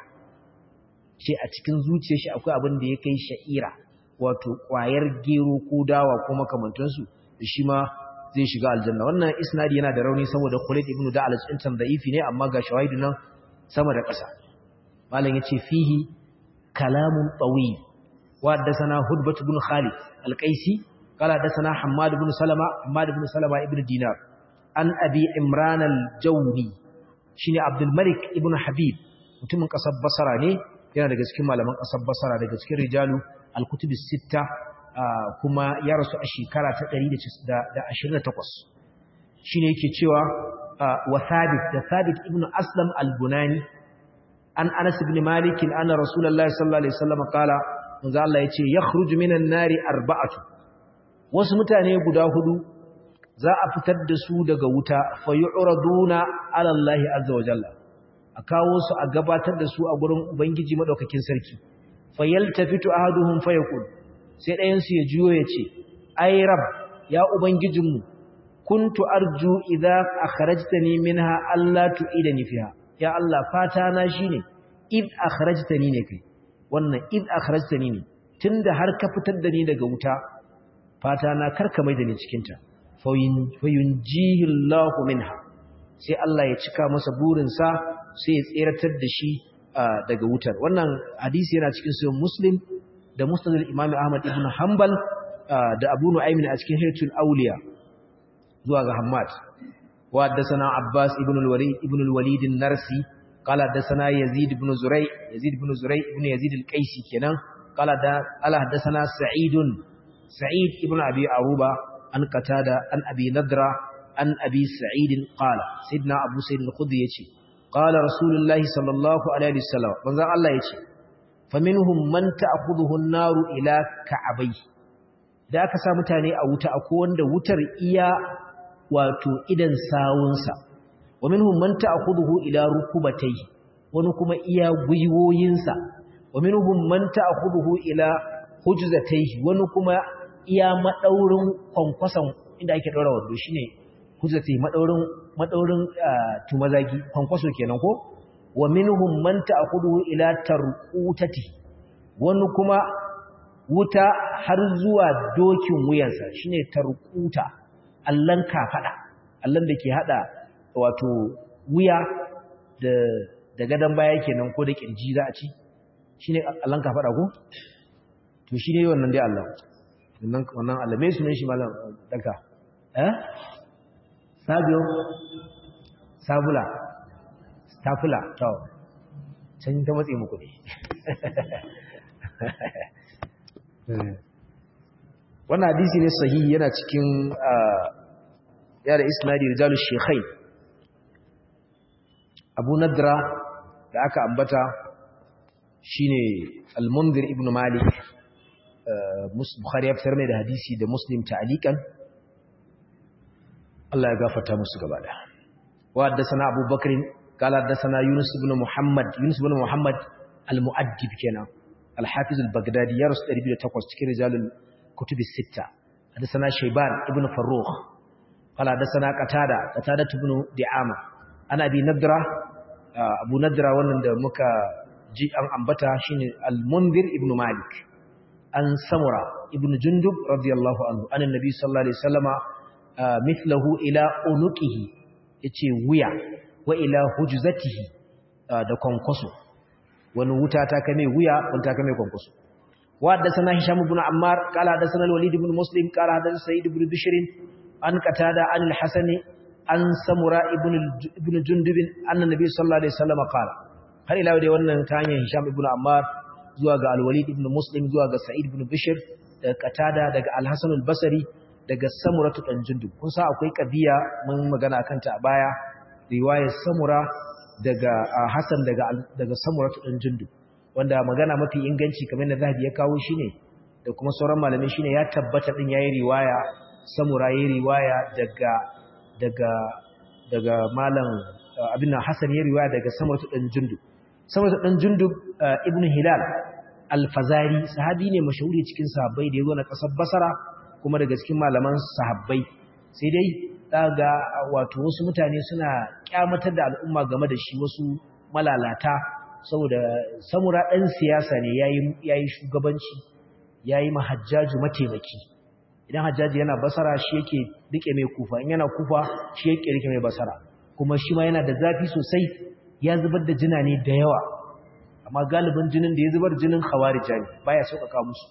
ce a cikin zuciyar shi akwai abin da ya kai sha'ira wato kwayar gero ko dawa ko makamantansu da shi ma zai shiga aljanna wannan isnadi yana da rauni saboda Khalid ibn Da'al tsintan da'ifi ne amma ga shawahidu nan sama da ƙasa malam yace fihi kalamun tawil wa haddathana Hudbah ibn Khalid al-Qaisi qala haddathana Hammad ibn Salama Hammad ibn Salama ibn Dinar an Abi Imran al-Jawni shine Abdul Malik ibn Habib mutumin ƙasar Basra ne yana daga cikin malaman ƙasar Basra daga cikin rijalu al-kutub as-sitta kuma ya rasu a shekara ta ɗari da ashirin da takwas shine yake cewa wa Thabit da Thabit ibn Aslam al-Bunani an Anas ibn Malik anna Rasulullahi sallallahu alaihi wasallam kala manzo Allah yace yakhruju minan nari arba'atu wasu mutane guda hudu za a fitar da su daga wuta fa yu'raduna ala Allah azza wa jalla a kawo su a gabatar da su a gurin ubangiji madaukakin sarki fa yaltafitu ahaduhum fa yaqul sai ɗayan su ya juyo ya ce ai rab ya ubangijinmu kuntu arju idza akhrajtani minha alla tu'idani fiha ya Allah fata na shine id akhrajtani ne kai wannan id akhrajtani ne tunda har ka fitar da ni daga wuta fata na karka mai da ni cikin ta fayunjihi Allah minha sai Allah ya cika masa burinsa sai ya tseratar da shi daga wutar wannan hadisi yana cikin sahih Muslim da Musnad al-Imam Ahmad ibn Hanbal da Abu Nu'aym a cikin Hilyatul Awliya zuwa ga Hammad wa haddathana Abbas ibn al-Walid ibn al-Walid an-Narsi qala haddathana Yazid ibn Zuray Yazid ibn Zuray ibn Yazid al-Qaisi kenan qala da ala haddathana Sa'id Sa'id ibn Abi Aruba an Qatada an Abi Nadra an Abi Sa'id qala Sidna Abu Sa'id al-Khudri yace qala Rasulullahi sallallahu alaihi wasallam manzo Allah yace faminhum man ta'khudhuhu an-naru ila ka'abai da aka sa mutane a wuta akwai wanda wutar iya wato idan sawunsa wa minhum man ta'khudhuhu ila rukubatayhi wani kuma iya gwiwoyinsa wa minhum man ta'khudhuhu ila hujzatayhi wani kuma iya madaurin kwankwasan inda ake daura wando shine hujzatayhi madaurin madaurin tumazagi kwankwaso kenan ko wa minhum man ta'khudhu ila tarqutati wani kuma wuta har zuwa dokin wuyansa shine tarquta allan kafada allan da ke hada wato wuya da da gadan baya kenan ko da kirji za a ci shine allan kafada ko to shine wannan dai Allah wannan wannan alame su ne shi malam daga eh sabiyo sabula tafula to can ta matse muku ne wannan hadisi ne sahihi yana cikin ya da isnadi rijalu shaykhain Abu Nadra da aka ambata shine Al-Mundhir ibn Malik Bukhari ya fitar mai da hadisi da Muslim ta'alikan Allah ya gafarta musu gaba da wa haddathana Abu Bakr قال حدثنا يونس بن محمد يونس بن محمد المؤدب كنا الحافظ البغدادي يرس تقريبا تقص cikin رجال الكتب الستة حدثنا شيبان ابن فروخ قال حدثنا قتادة قتادة بن دعامة أنا أبي نضرة أبو نضرة wannan da muka ji an ambata shine al-Mundhir ibn Malik an Samura ibn Jundub radiyallahu anhu an annabi sallallahu alaihi wasallama mithluhu ila unuqihi yace wuya wa ila hujzatihi da kwankwaso wani wuta ta kame wuya wani ta kame kwankwaso wa haddathana Hisham ibn Ammar qala haddathana al-Walid ibn Muslim qala haddathana Sa'id ibn Bishr an Qatada an al-Hasan an Samura ibn ibn Jundub anna nabiy sallallahu alaihi wasallam qala har ila dai wannan ta hanyar Hisham ibn Ammar zuwa ga al-Walid ibn Muslim zuwa ga Sa'id ibn Bishr daga Qatada daga al-Hasan al-Basri daga Samura ibn Jundub kun sa akwai kabiya mun magana akan ta a baya riwayar Samura daga Hassan daga daga Samura ɗan Jundub wanda magana mafi inganci kamar da Zahabi ya kawo shine da kuma sauran malamai shine ya tabbata din yayi riwaya Samura yayi riwaya daga daga daga malam abin Hassan yayi riwaya daga Samura ɗan Jundub saboda dan Jundub ibn Hilal al-Fazari sahabi ne mashahuri cikin sahabbai da yazo na kasar Basra kuma daga cikin malaman sahabbai sai dai daga wato wasu mutane suna kyamatar da al'umma game da shi wasu malalata saboda Samura dan siyasa ne yayi yayi shugabanci yayi mahajjaju mataimaki idan hajjaji yana Basra shi yake rike mai Kufa in yana Kufa shi yake rike mai Basra kuma shi ma yana da zafi sosai ya zubar da jina ne da yawa amma galibin jinin da ya zubar jinin khawarija ne baya sauƙaƙa musu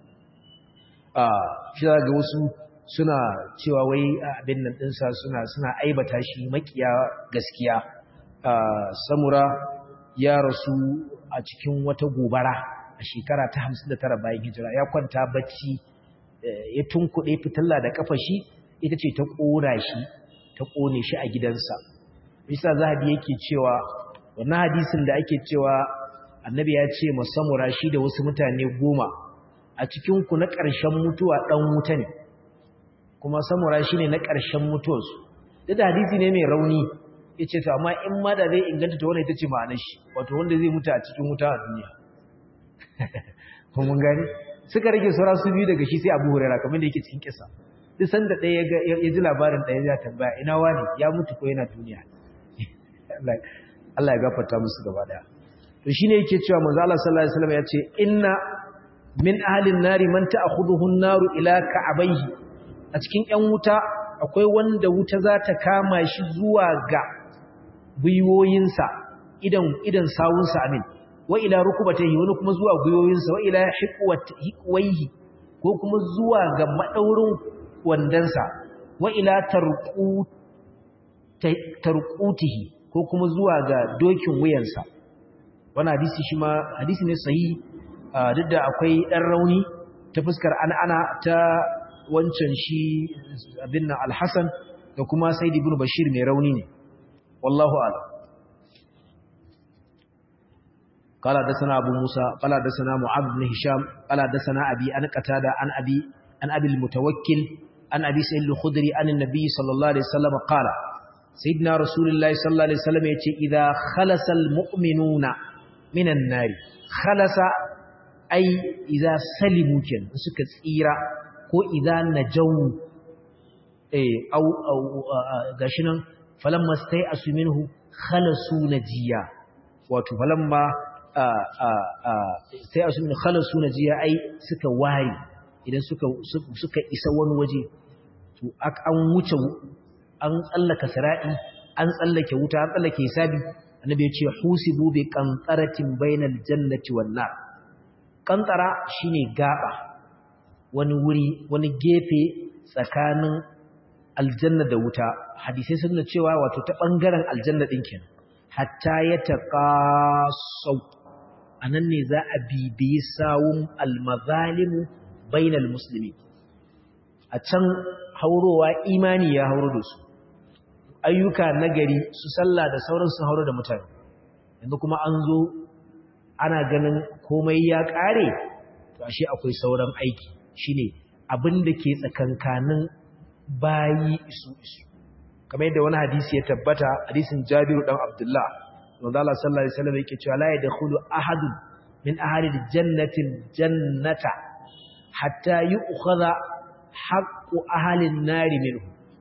ah shi ga wasu suna cewa wai abin nan dinsa suna suna aibata shi makiya gaskiya ah Samura ya rasu a cikin wata gobara a shekara ta hamsin da tara bayan hijira ya kwanta bacci ya tunkuɗe fitilla da kafa shi ita ce ta ƙora shi ta ƙone shi a gidansa bisa zahabi yake cewa wannan hadisin da ake cewa annabi ya ce musamura shi da wasu mutane goma a cikin ku na ƙarshen mutuwa dan wuta ne kuma samura shine na ƙarshen mutuwarsu duk da hadisi ne mai rauni yace to amma in ma da zai inganta to wannan ita ce ma'anar shi wato wanda zai mutu a cikin wuta a duniya ko mun gani suka rage saura su biyu daga shi sai Abu Hurairah kamar da yake cikin kissa duk sanda ɗaya ya ji labarin ɗaya ya tambaya ina wani ya mutu ko yana duniya Allah ya gafarta musu gaba daya to shine yake cewa manzo Allah sallallahu alaihi wasallam yace inna min ahlin nari man ta'khudhuhu an-naru ila ka'abayhi a cikin ƴan wuta akwai wanda wuta za ta kama shi zuwa ga buyoyinsa idan idan sawunsa amin wa ila rukubatayhi wani kuma zuwa buyoyinsa wa ila hiqwayhi ko kuma zuwa ga madaurin wandansa wa ila tarqu tarqutihi ko kuma zuwa ga dokin wuyansa wannan hadisi shi ma hadisi ne sahihi duk da akwai dan rauni ta fuskar an'ana ta wancan shi abin nan al-Hasan da kuma Said ibn Bashir mai rauni ne wallahu a'lam قال حدثنا ابو موسى قال حدثنا معاذ بن هشام قال حدثنا ابي ان قتاده عن ابي عن ابي المتوكل عن ابي سعيد الخدري عن النبي صلى الله عليه وسلم قال سيدنا رسول الله صلى الله عليه وسلم yace idza khalasa almu'minuna minan nar khalasa ai idza salimu kin suka tsira ko idza najaw eh au au gashinan falamma stay asuminhu khalasu najiya wato falamma sai asumin khalasu najiya ai suka waye idan suka suka isa wani waje to an wuce an tsallaka sira'i an tsallake wuta an tsallake hisabi annabi ya ce husibu bi qantaratin bainal jannati wan nar qantara shine gaba wani wuri wani gefe tsakanin aljanna da wuta hadisi sun nuna cewa wato ta bangaren aljanna din kenan hatta yataqasaw anan ne za a bibiyi sawun almazalimu bainal muslimin a can haurowa imani ya hauro da su ayyuka nagari su sallah da sauran sun hauro da mutane yanzu kuma an zo ana ganin komai ya kare to ashe akwai sauran aiki shine abin da ke tsakankanin bayi isu isu kamar yadda wani hadisi ya tabbata hadisin Jabiru dan Abdullah wanda Allah sallallahu alaihi wasallam yake cewa la yadkhulu ahadun min ahli aljannati aljannata hatta yu'khadha haqqu ahli an-nar minhu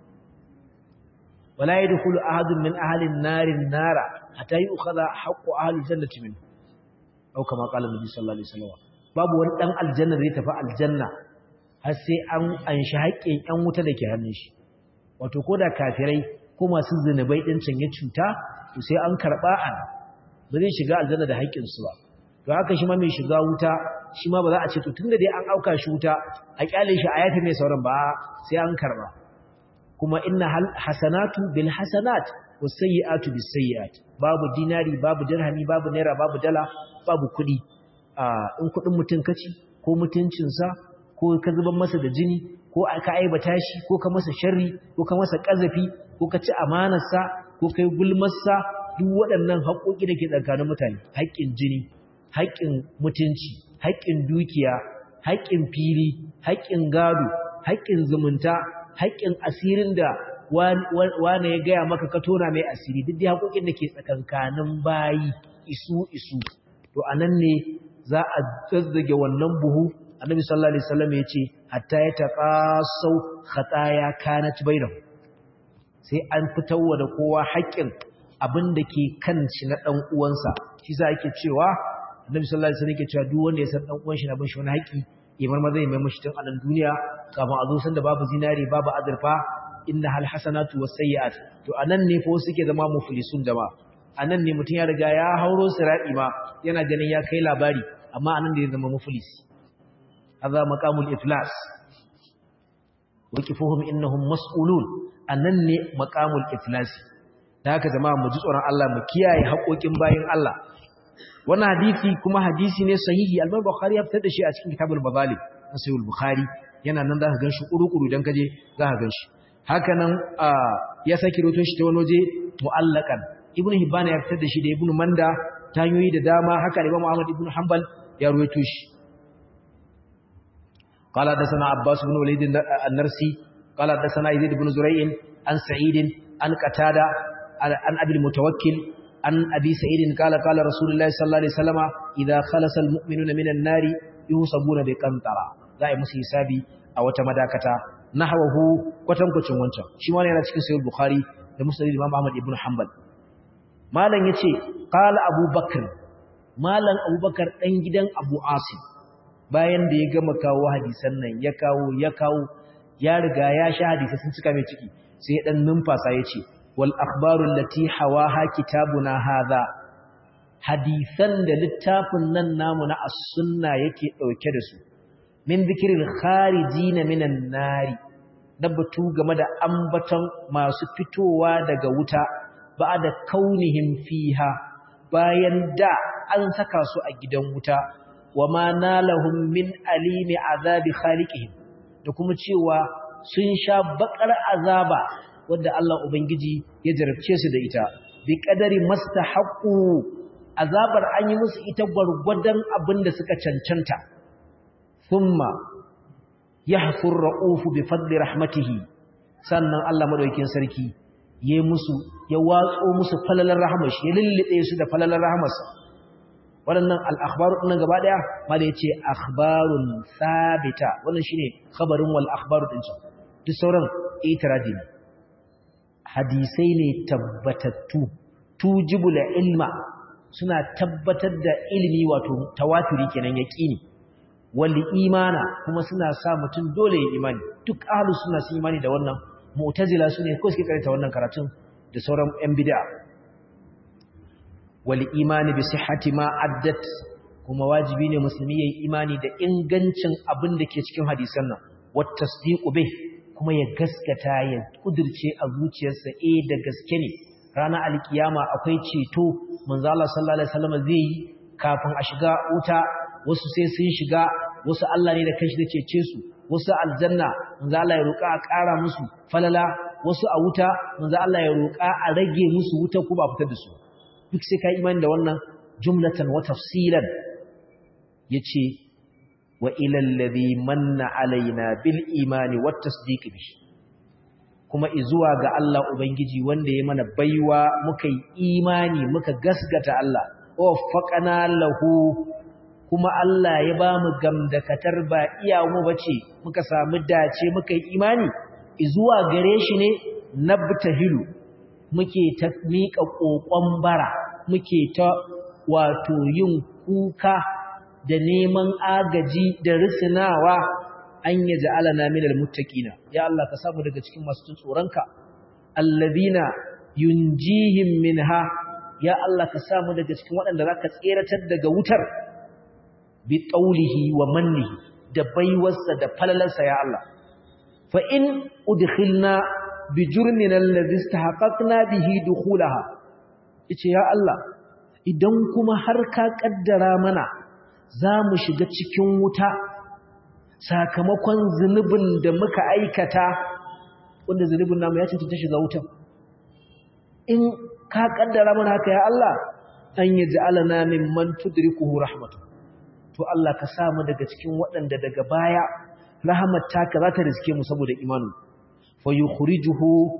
wala yadkhulu ahadun min ahli an-nar an-nara hatta yu'khadha haqqu ahli aljannati minhu au kama qala nabi sallallahu alaihi wasallam babu wani dan aljanna zai tafi aljanna har sai an anshi haƙƙin ƴan wuta dake hannun shi wato koda kafirai ko masu zinubai din can ya cuta to sai an karba an ba zai shiga aljanna da haƙƙin su ba to haka shi ma mai shiga wuta shi ma ba za a ce to tunda dai an auka shi wuta a kyale shi a yafi mai sauran ba sai an karba kuma inna hasanatu bil hasanat was sayyi'atu bis sayyi'at babu dinari babu dirhami babu naira babu dala babu kudi in kudin mutun kaci ko mutuncinsa ko ka zuban masa da jini ko ka aibata shi ko ka masa sharri ko ka masa kazafi ko ka ci amanarsa ko kai gulmarsa duk waɗannan haƙoƙi da ke tsakanin mutane haƙƙin jini haƙƙin mutunci haƙƙin dukiya haƙƙin fili haƙƙin gado haƙƙin zumunta haƙƙin asirin da wane ya gaya maka ka tona mai asiri duk da haƙoƙin da ke tsakankanin bayi isu isu to anan ne za a zazzage wannan buhu annabi sallallahu alaihi wasallam ya ce hatta ya taqasau khataya kanat bainahum sai an fitarwa da kowa haƙƙin abin da ke kan shi na dan uwansa shi za ake cewa annabi sallallahu alaihi wasallam yake cewa duk wanda ya san dan uwan shi na bin shi wani haƙƙi ya marma zai mai mushi tun a nan duniya kafin a zo san da babu zinari babu azurfa inna hal hasanatu was sayyi'at to anan ne fa suke zama muflisun jama'a anan ne mutun ya riga ya hauro sirati ma yana ganin ya kai labari amma anan da ya zama muflis hadha maqamul iflas waqifuhum innahum mas'ulun anan ne maqamul iflas da haka jama'a mu ji tsoron Allah mu kiyaye haƙoƙin bayin Allah wannan hadisi kuma hadisi ne sahihi al-Imam Bukhari ya fitar da shi a cikin Kitabul Mazalim na Sahih al-Bukhari yana nan zaka ganshi kuru-kuru idan kaje zaka ganshi haka nan ya saki roto shi ta wani waje mu'allakan Ibn Hibban ya fitar da shi da Ibn Manda ta hanyoyi da dama haka Imam Ahmad ibn Hanbal ya ruwaito shi قال حدثنا عباس بن وليد النرسي قال حدثنا يزيد بن زريع عن سعيد عن قتادة عن أبي المتوكل عن أبي سعيد قال قال رسول الله صلى الله عليه وسلم إذا خلص المؤمنون من النار يوصبون بقنطرة ذا مسي حسابي أو تمداكتا نحوه kwatankwacin wancan shi ma yana cikin sahih bukhari da musnad imam ahmad ibn hanbal malan yace qala abubakar malan abubakar dan gidan abu asim bayan da ya gama kawo hadisan nan ya kawo ya kawo ya riga ya sha hadisi sun cika mai ciki sai dan numfasa yace wal akhbaru allati hawaha kitabuna hadha hadisan da littafin nan namu na as-sunna yake dauke da su min zikril kharijin minan nari dabbatu game da ambaton masu fitowa daga wuta ba'da kaunihim fiha bayan da an saka su a gidan wuta wama nalahum min alimi azabi khaliqihim da kuma cewa sun sha bakar azaba wanda Allah ubangiji ya jarabce su da ita bi qadari mastahaqu azabar an yi musu ita gurgurdan abinda suka cancanta thumma yahfur ra'ufu bi fadli rahmatihi sannan Allah madaukakin sarki yayi musu ya watso musu falalar rahmashi ya lullube su da falalar rahmarsa waɗannan al-akhbaru din gaba daya mala yace akhbarun sabita wannan shine khabarin wal akhbaru din sa duk sauran itiradi ne hadisai ne tabbatattu tujibul ilma suna tabbatar da ilimi wato tawaturi kenan yaqini wal imana kuma suna sa mutum dole ya imani duk ahlus sunna sun imani da wannan mu'tazila sune ko suke karanta wannan karatun da sauran yan bid'a wal imani bi sihhati ma addat kuma wajibi ne musulmi yayi imani da ingancin abin da ke cikin hadisan nan wat tasdiqu bih kuma ya gaskata ya kudirce a zuciyarsa eh da gaske ne ranar alkiyama akwai ceto manzo Allah sallallahu alaihi wasallam zai yi kafin a shiga wuta wasu sai sun shiga wasu Allah ne da kanshi da cece su wasu aljanna manzo Allah ya roƙa a ƙara musu falala wasu a wuta manzo Allah ya roƙa a rage musu wuta ko ba fitar da su duk sai ka imani da wannan jumlatan wa tafsilan yace wa ila alladhi manna alaina bil imani wat tasdiq bi kuma izuwa ga Allah ubangiji wanda ya mana baiwa muka yi imani muka gaskata Allah wa faqana lahu kuma Allah ya ba mu gamdakatar ba iyawu bace muka samu dace muka yi imani izuwa gare shi ne nabtahilu muke ta miƙa kokon bara muke ta wato yin kuka da neman agaji da risinawa an yaj'alana minal muttaqina ya Allah ka samu daga cikin masu tsoronka alladina yunjihim minha ya Allah ka samu daga cikin waɗanda zaka tseratar daga wutar bi qawlihi wa mannihi da baiwarsa da falalarsa ya Allah fa in udkhilna bi jurnina alladhi istahaqaqna bihi dukhulaha yace ya Allah idan kuma har ka kaddara mana zamu shiga cikin wuta sakamakon zunubin da muka aikata wanda zunubin namu ya cancanta shiga wuta in ka kaddara mana haka ya Allah an yaj'alana mimman tudrikuhu rahmatu to Allah ka samu daga cikin waɗanda daga baya rahmat taka za ta riske mu saboda imanu fa yukhrijuhu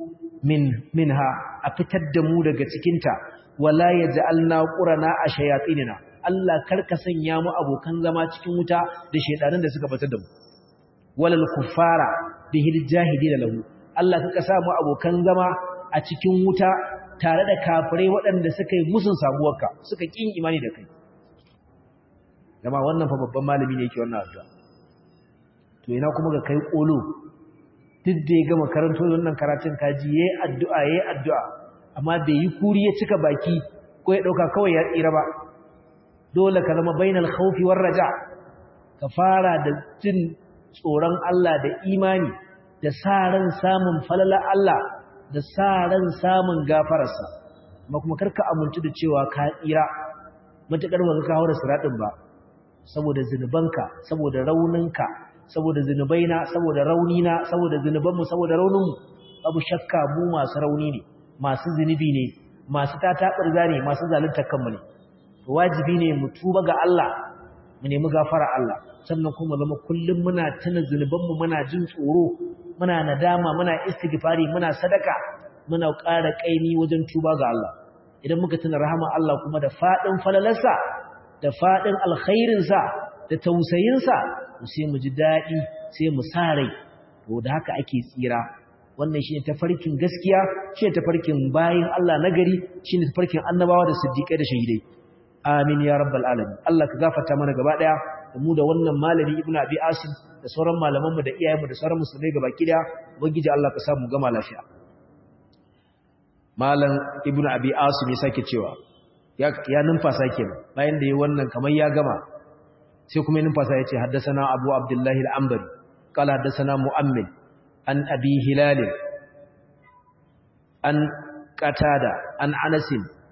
min minha a fitar da mu daga cikinta wala yaj'alna qurana ashayatinina Allah karka sanya mu abokan zama cikin wuta da shedanin da suka batar da mu walal kuffara bihil jahidina lahu Allah karka sa mu abokan zama a cikin wuta tare da kafirai waɗanda suka yi musun samuwarka suka kin imani da kai dama wannan fa babban malami ne yake wannan addu'a to ina kuma ga kai kolo duk da ya gama karanto wannan karatun kaji yayi addu'a yayi addu'a amma bai yi kuri ya cika baki ko ya dauka kawai ya tsira ba dole ka zama bainal khawfi war raja ka fara da jin tsoron Allah da imani da sa ran samun falala Allah da sa ran samun gafararsa amma kuma karka amintu da cewa ka tsira matakar ba ka haura siratin ba saboda zinubanka saboda rauninka saboda zinubaina saboda raunina saboda zinubanmu saboda rauninmu babu shakka mu masu rauni ne masu zinubi ne masu tataɓarza ne masu zaluntar kanmu ne wajibi ne mu tuba ga Allah mu nemi gafara Allah sannan kuma zama kullum muna tuna zinubanmu muna jin tsoro muna nadama muna istighfari muna sadaka muna ƙara kaini wajen tuba ga Allah idan muka tuna rahama Allah kuma da fadin falalarsa da fadin alkhairinsa da tausayinsa sai mu ji daɗi sai mu sarai to da haka ake tsira wannan shine tafarkin gaskiya shine tafarkin bayin Allah nagari shine tafarkin annabawa da siddiqai da shahidai amin ya rabbal alamin Allah ka gafarta mana gaba daya da mu da wannan malami ibnu abi asim da sauran malamanmu da iyayenmu da sauran musulmai gaba kida ubangiji Allah ka samu gama lafiya malam ibnu abi asim ya sake cewa ya ya numfasa kenan bayan da yayi wannan kamar ya gama sai kuma ya numfasa yace haddathana abu abdullahi al-anbari qala haddathana mu'ammil an abi hilal an qatada an anas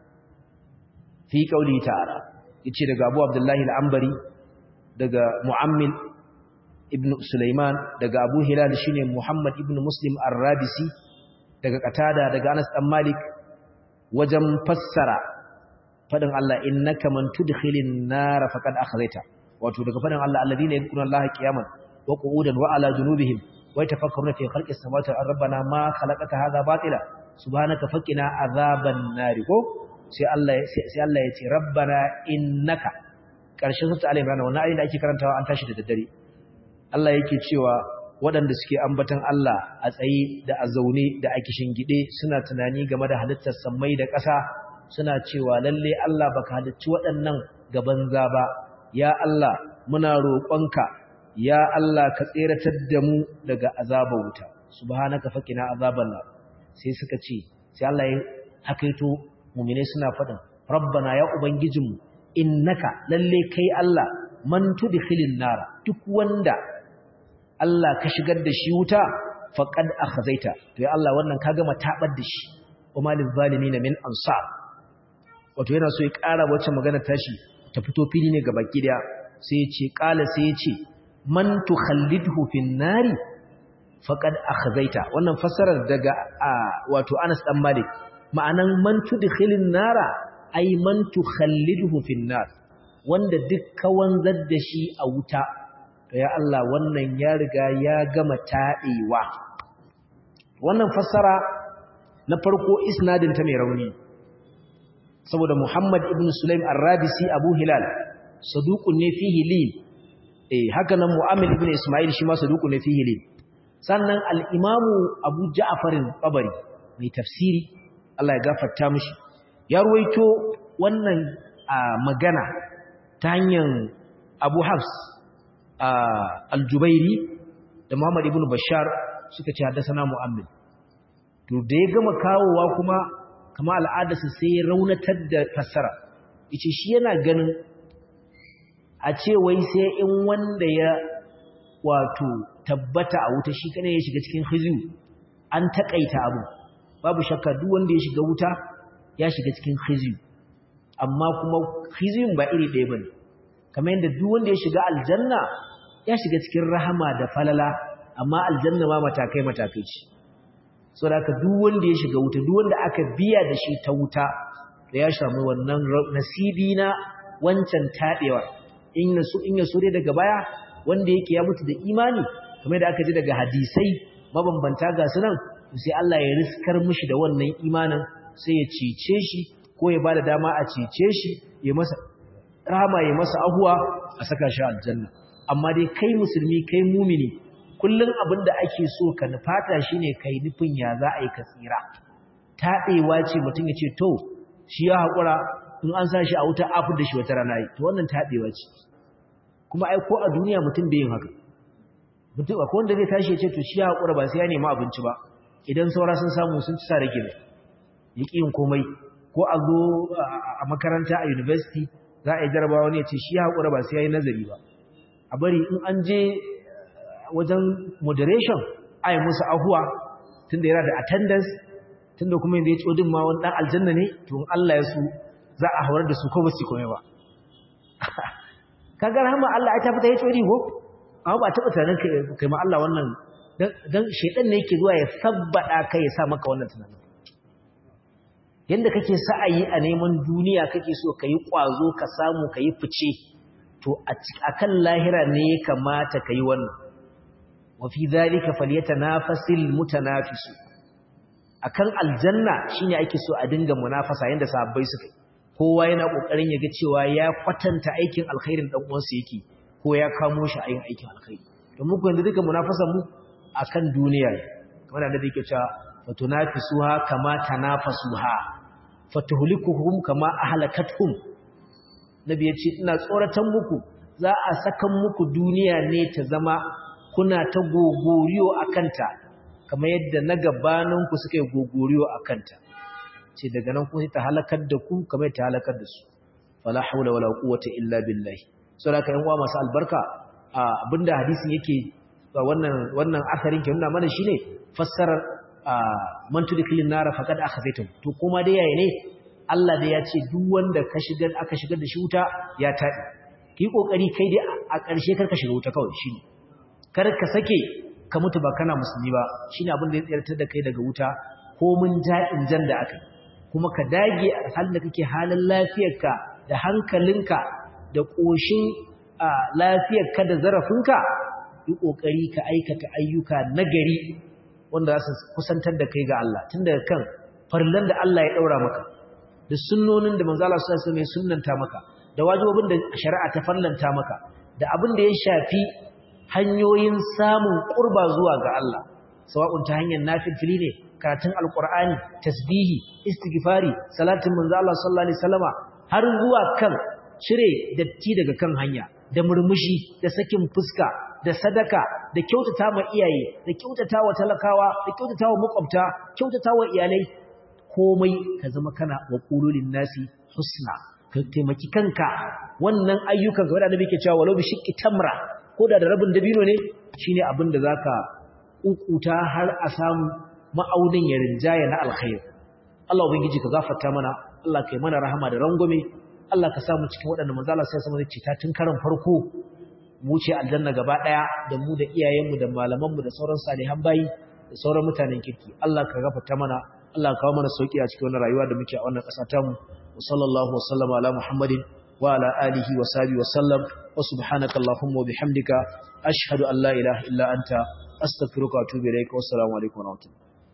fi qawli ta'ala yace daga abu abdullahi al-anbari daga mu'ammil ibn sulaiman daga abu hilal shine muhammad ibn muslim ar-rabisi daga qatada daga anas dan malik wajen fassara fadin Allah innaka man tudkhilin nar faqad akhzaita wato daga fadin Allah alladhina yadhkuruna Allah qiyaman wa qu'udan wa ala junubihim wa yatafakkaruna fi khalqis samawati wal rabbana ma khalaqta hadha batila subhanaka faqina adhaban nar ko sai Allah sai Allah ya ce rabbana innaka karshen sura al-imran wannan ayin da ake karantawa an tashi da daddare Allah yake cewa waɗanda suke ambatan Allah a tsaye da a zaune da a kishingide suna tunani game da halittar sammai da ƙasa suna cewa lalle Allah baka halicci waɗannan gabanza ba ya Allah muna roƙonka ya Allah ka tseratar da mu daga azabar wuta subhanaka faqina azaban nar sai suka ce sai Allah ya hakaito mu'mine suna faɗin rabbana ya ubangijinmu innaka lalle kai Allah man tudkhilin nar duk wanda Allah ka shigar da shi wuta faqad akhzaita to ya Allah wannan ka gama tabar da shi kuma lil zalimin min ansar wato yana so ya ƙara wacce magana tashi ta fito fili ne ga baki daya sai ya ce qala sai ya ce man tukhallidhu fin nari faqad akhzaita wannan fassarar daga wato Anas dan Malik ma'anan man tudkhilin nara ay man tukhallidhu fin nar wanda dukkan wanzar da shi a wuta to ya Allah wannan ya riga ya gama taɗewa wannan fassara na farko isnadin ta mai rauni saboda Muhammad ibn Sulaim ar-Rabisi Abu Hilal saduqun ne fihi lin eh haka nan Mu'ammil ibn Ismail shi ma saduqun ne fihi lin sannan al-Imam Abu Ja'far al-Tabari mai tafsiri Allah ya gafarta mishi ya ruwaito wannan magana ta hanyar Abu Hafs al-Jubairi da Muhammad ibn Bashar suka ce haddathana Mu'ammil to da ya gama kawowa kuma kama al'adarsa sai ya raunatar da fassara yace shi yana ganin a ce wai sai in wanda ya wato tabbata a wuta shi kane ya shiga cikin khizu an takaita abu babu shakka duk wanda ya shiga wuta ya shiga cikin khizu amma kuma khizun ba iri ɗaya bane kamar yadda duk wanda ya shiga aljanna ya shiga cikin rahama da falala amma aljanna ma matakai matakai ce saboda haka duk wanda ya shiga wuta duk wanda aka biya da shi ta wuta da ya samu wannan nasibi na wancan tabewa in yaso in yaso dai daga baya wanda yake ya mutu da imani kamar da aka ji daga hadisai mabambanta ga sunan sai Allah ya riskar mishi da wannan imanin sai ya cece shi ko ya bada dama a cece shi ya masa rahama ya masa ahuwa a saka shi aljanna amma dai kai musulmi kai mumini kullun abinda ake so ka nufata shine kai nufin ya za a yi ka tsira taɗewa ce mutum ya ce to shi ya haƙura in an sa shi a wuta afu da shi wata rana yi to wannan taɗewa ce kuma ai ko a duniya mutum bai yin haka mutum akwai wanda zai tashi ya ce to shi ya haƙura ba sai ya nemi abinci ba idan saura sun samu sun ci sa rage ne ya ƙi yin komai ko a zo a makaranta a university za a yi jarabawa ne ya ce shi ya haƙura ba sai ya yi nazari ba a bari in an je wajen moderation a yi musu ahuwa tunda yana da attendance tunda kuma yanzu ya ci odin ma wani ɗan aljanna ne to in Allah ya su za a haurar da su ko ba su kome ba kaga rahama Allah ai ta fita ya ci odi ko amma ba taɓa tunanin kai ma Allah wannan dan shedan ne yake zuwa ya sabbada kai ya sa maka wannan tunanin yanda kake sa'ayi a neman duniya kake so kai kwazo ka samu kai fice to akan lahira ne ya kamata kai wannan wa fi dhalika falyatanafasil mutanafisu akan aljanna shine ake so a dinga munafasa yanda sahabbai suka yi kowa yana kokarin ya ga cewa ya kwatanta aikin alkhairin dan uwansa yake ko ya kamo shi a yin aikin alkhairi to muku yanzu duka munafasan mu akan duniya kamar da yake cewa fatunafisuha kama tanafasuha fatuhlikuhum kama ahlakatuhum nabi yace ina tsoratan muku za a sakan muku duniya ne ta zama kuna ta gogoriyo akanta kamar yadda na gabaninku suka yi gogoriyo akanta ce daga nan kuma ta halakar da ku kamar ta halakar da su wala haula wala quwwata illa billahi saboda kan uwa masu albarka abinda hadisin yake wannan wannan asarin ke nuna mana shine fassarar man tudkhilin nar faqad akhazaytum to kuma dai yayi ne Allah da ya ce duk wanda ka shigar aka shigar da shi wuta ya taɗi ki kokari kai dai a ƙarshe kar ka shiga wuta kawai shine kar ka sake ka mutu ba kana musulmi ba shine abin da ya tsayar da kai daga wuta ko mun ja'in jan da aka kuma ka dage a halin da kake halin lafiyarka da hankalinka da ƙoshin lafiyarka da zarafinka yi ƙoƙari ka aikata ayyuka nagari wanda za su kusantar da kai ga Allah tun daga kan farlan da Allah ya ɗaura maka da sunnonin da manzo Allah sallallahu alaihi wasallam ya sunnanta maka da wajibobin da shari'a ta fallanta maka da abin da ya shafi hanyoyin samun ƙurba zuwa ga Allah sawa'un ta hanyar nafilfili ne karatun alqur'ani tasbihi istighfari salatin manzo Allah sallallahu alaihi wasallama har zuwa kan cire datti daga kan hanya da murmushi da sakin fuska da sadaka da kyautata ma iyaye da kyautata wa talakawa da kyautata wa makwabta kyautata wa iyalai komai ka zama kana wa qululin nasi husna ka taimaki kanka wannan ayyukan ga wanda yake cewa walau bi shiqqi tamra ko da rabin dabino ne shine abin da zaka ukuta har a samu ma'aunin ya rinjaya na alkhair Allah ubangiji ka gafarta mana Allah kai mana rahama da rangwame Allah ka samu cikin waɗanda manzo Allah sai sama zai cita tun karan farko mu ce aljanna gaba daya da mu da iyayenmu da malamanmu da sauran salihan bayi da sauran mutanen kirki Allah ka gafarta mana Allah ka kawo mana sauki a cikin wannan rayuwa da muke a wannan ƙasa ta mu sallallahu wasallama ala muhammadin wa ala alihi wa sahbihi wa sallam wa subhanaka allahumma wa bihamdika ashhadu an la ilaha illa anta astaghfiruka wa atubu ilaik wa assalamu alaikum wa rahmatullahi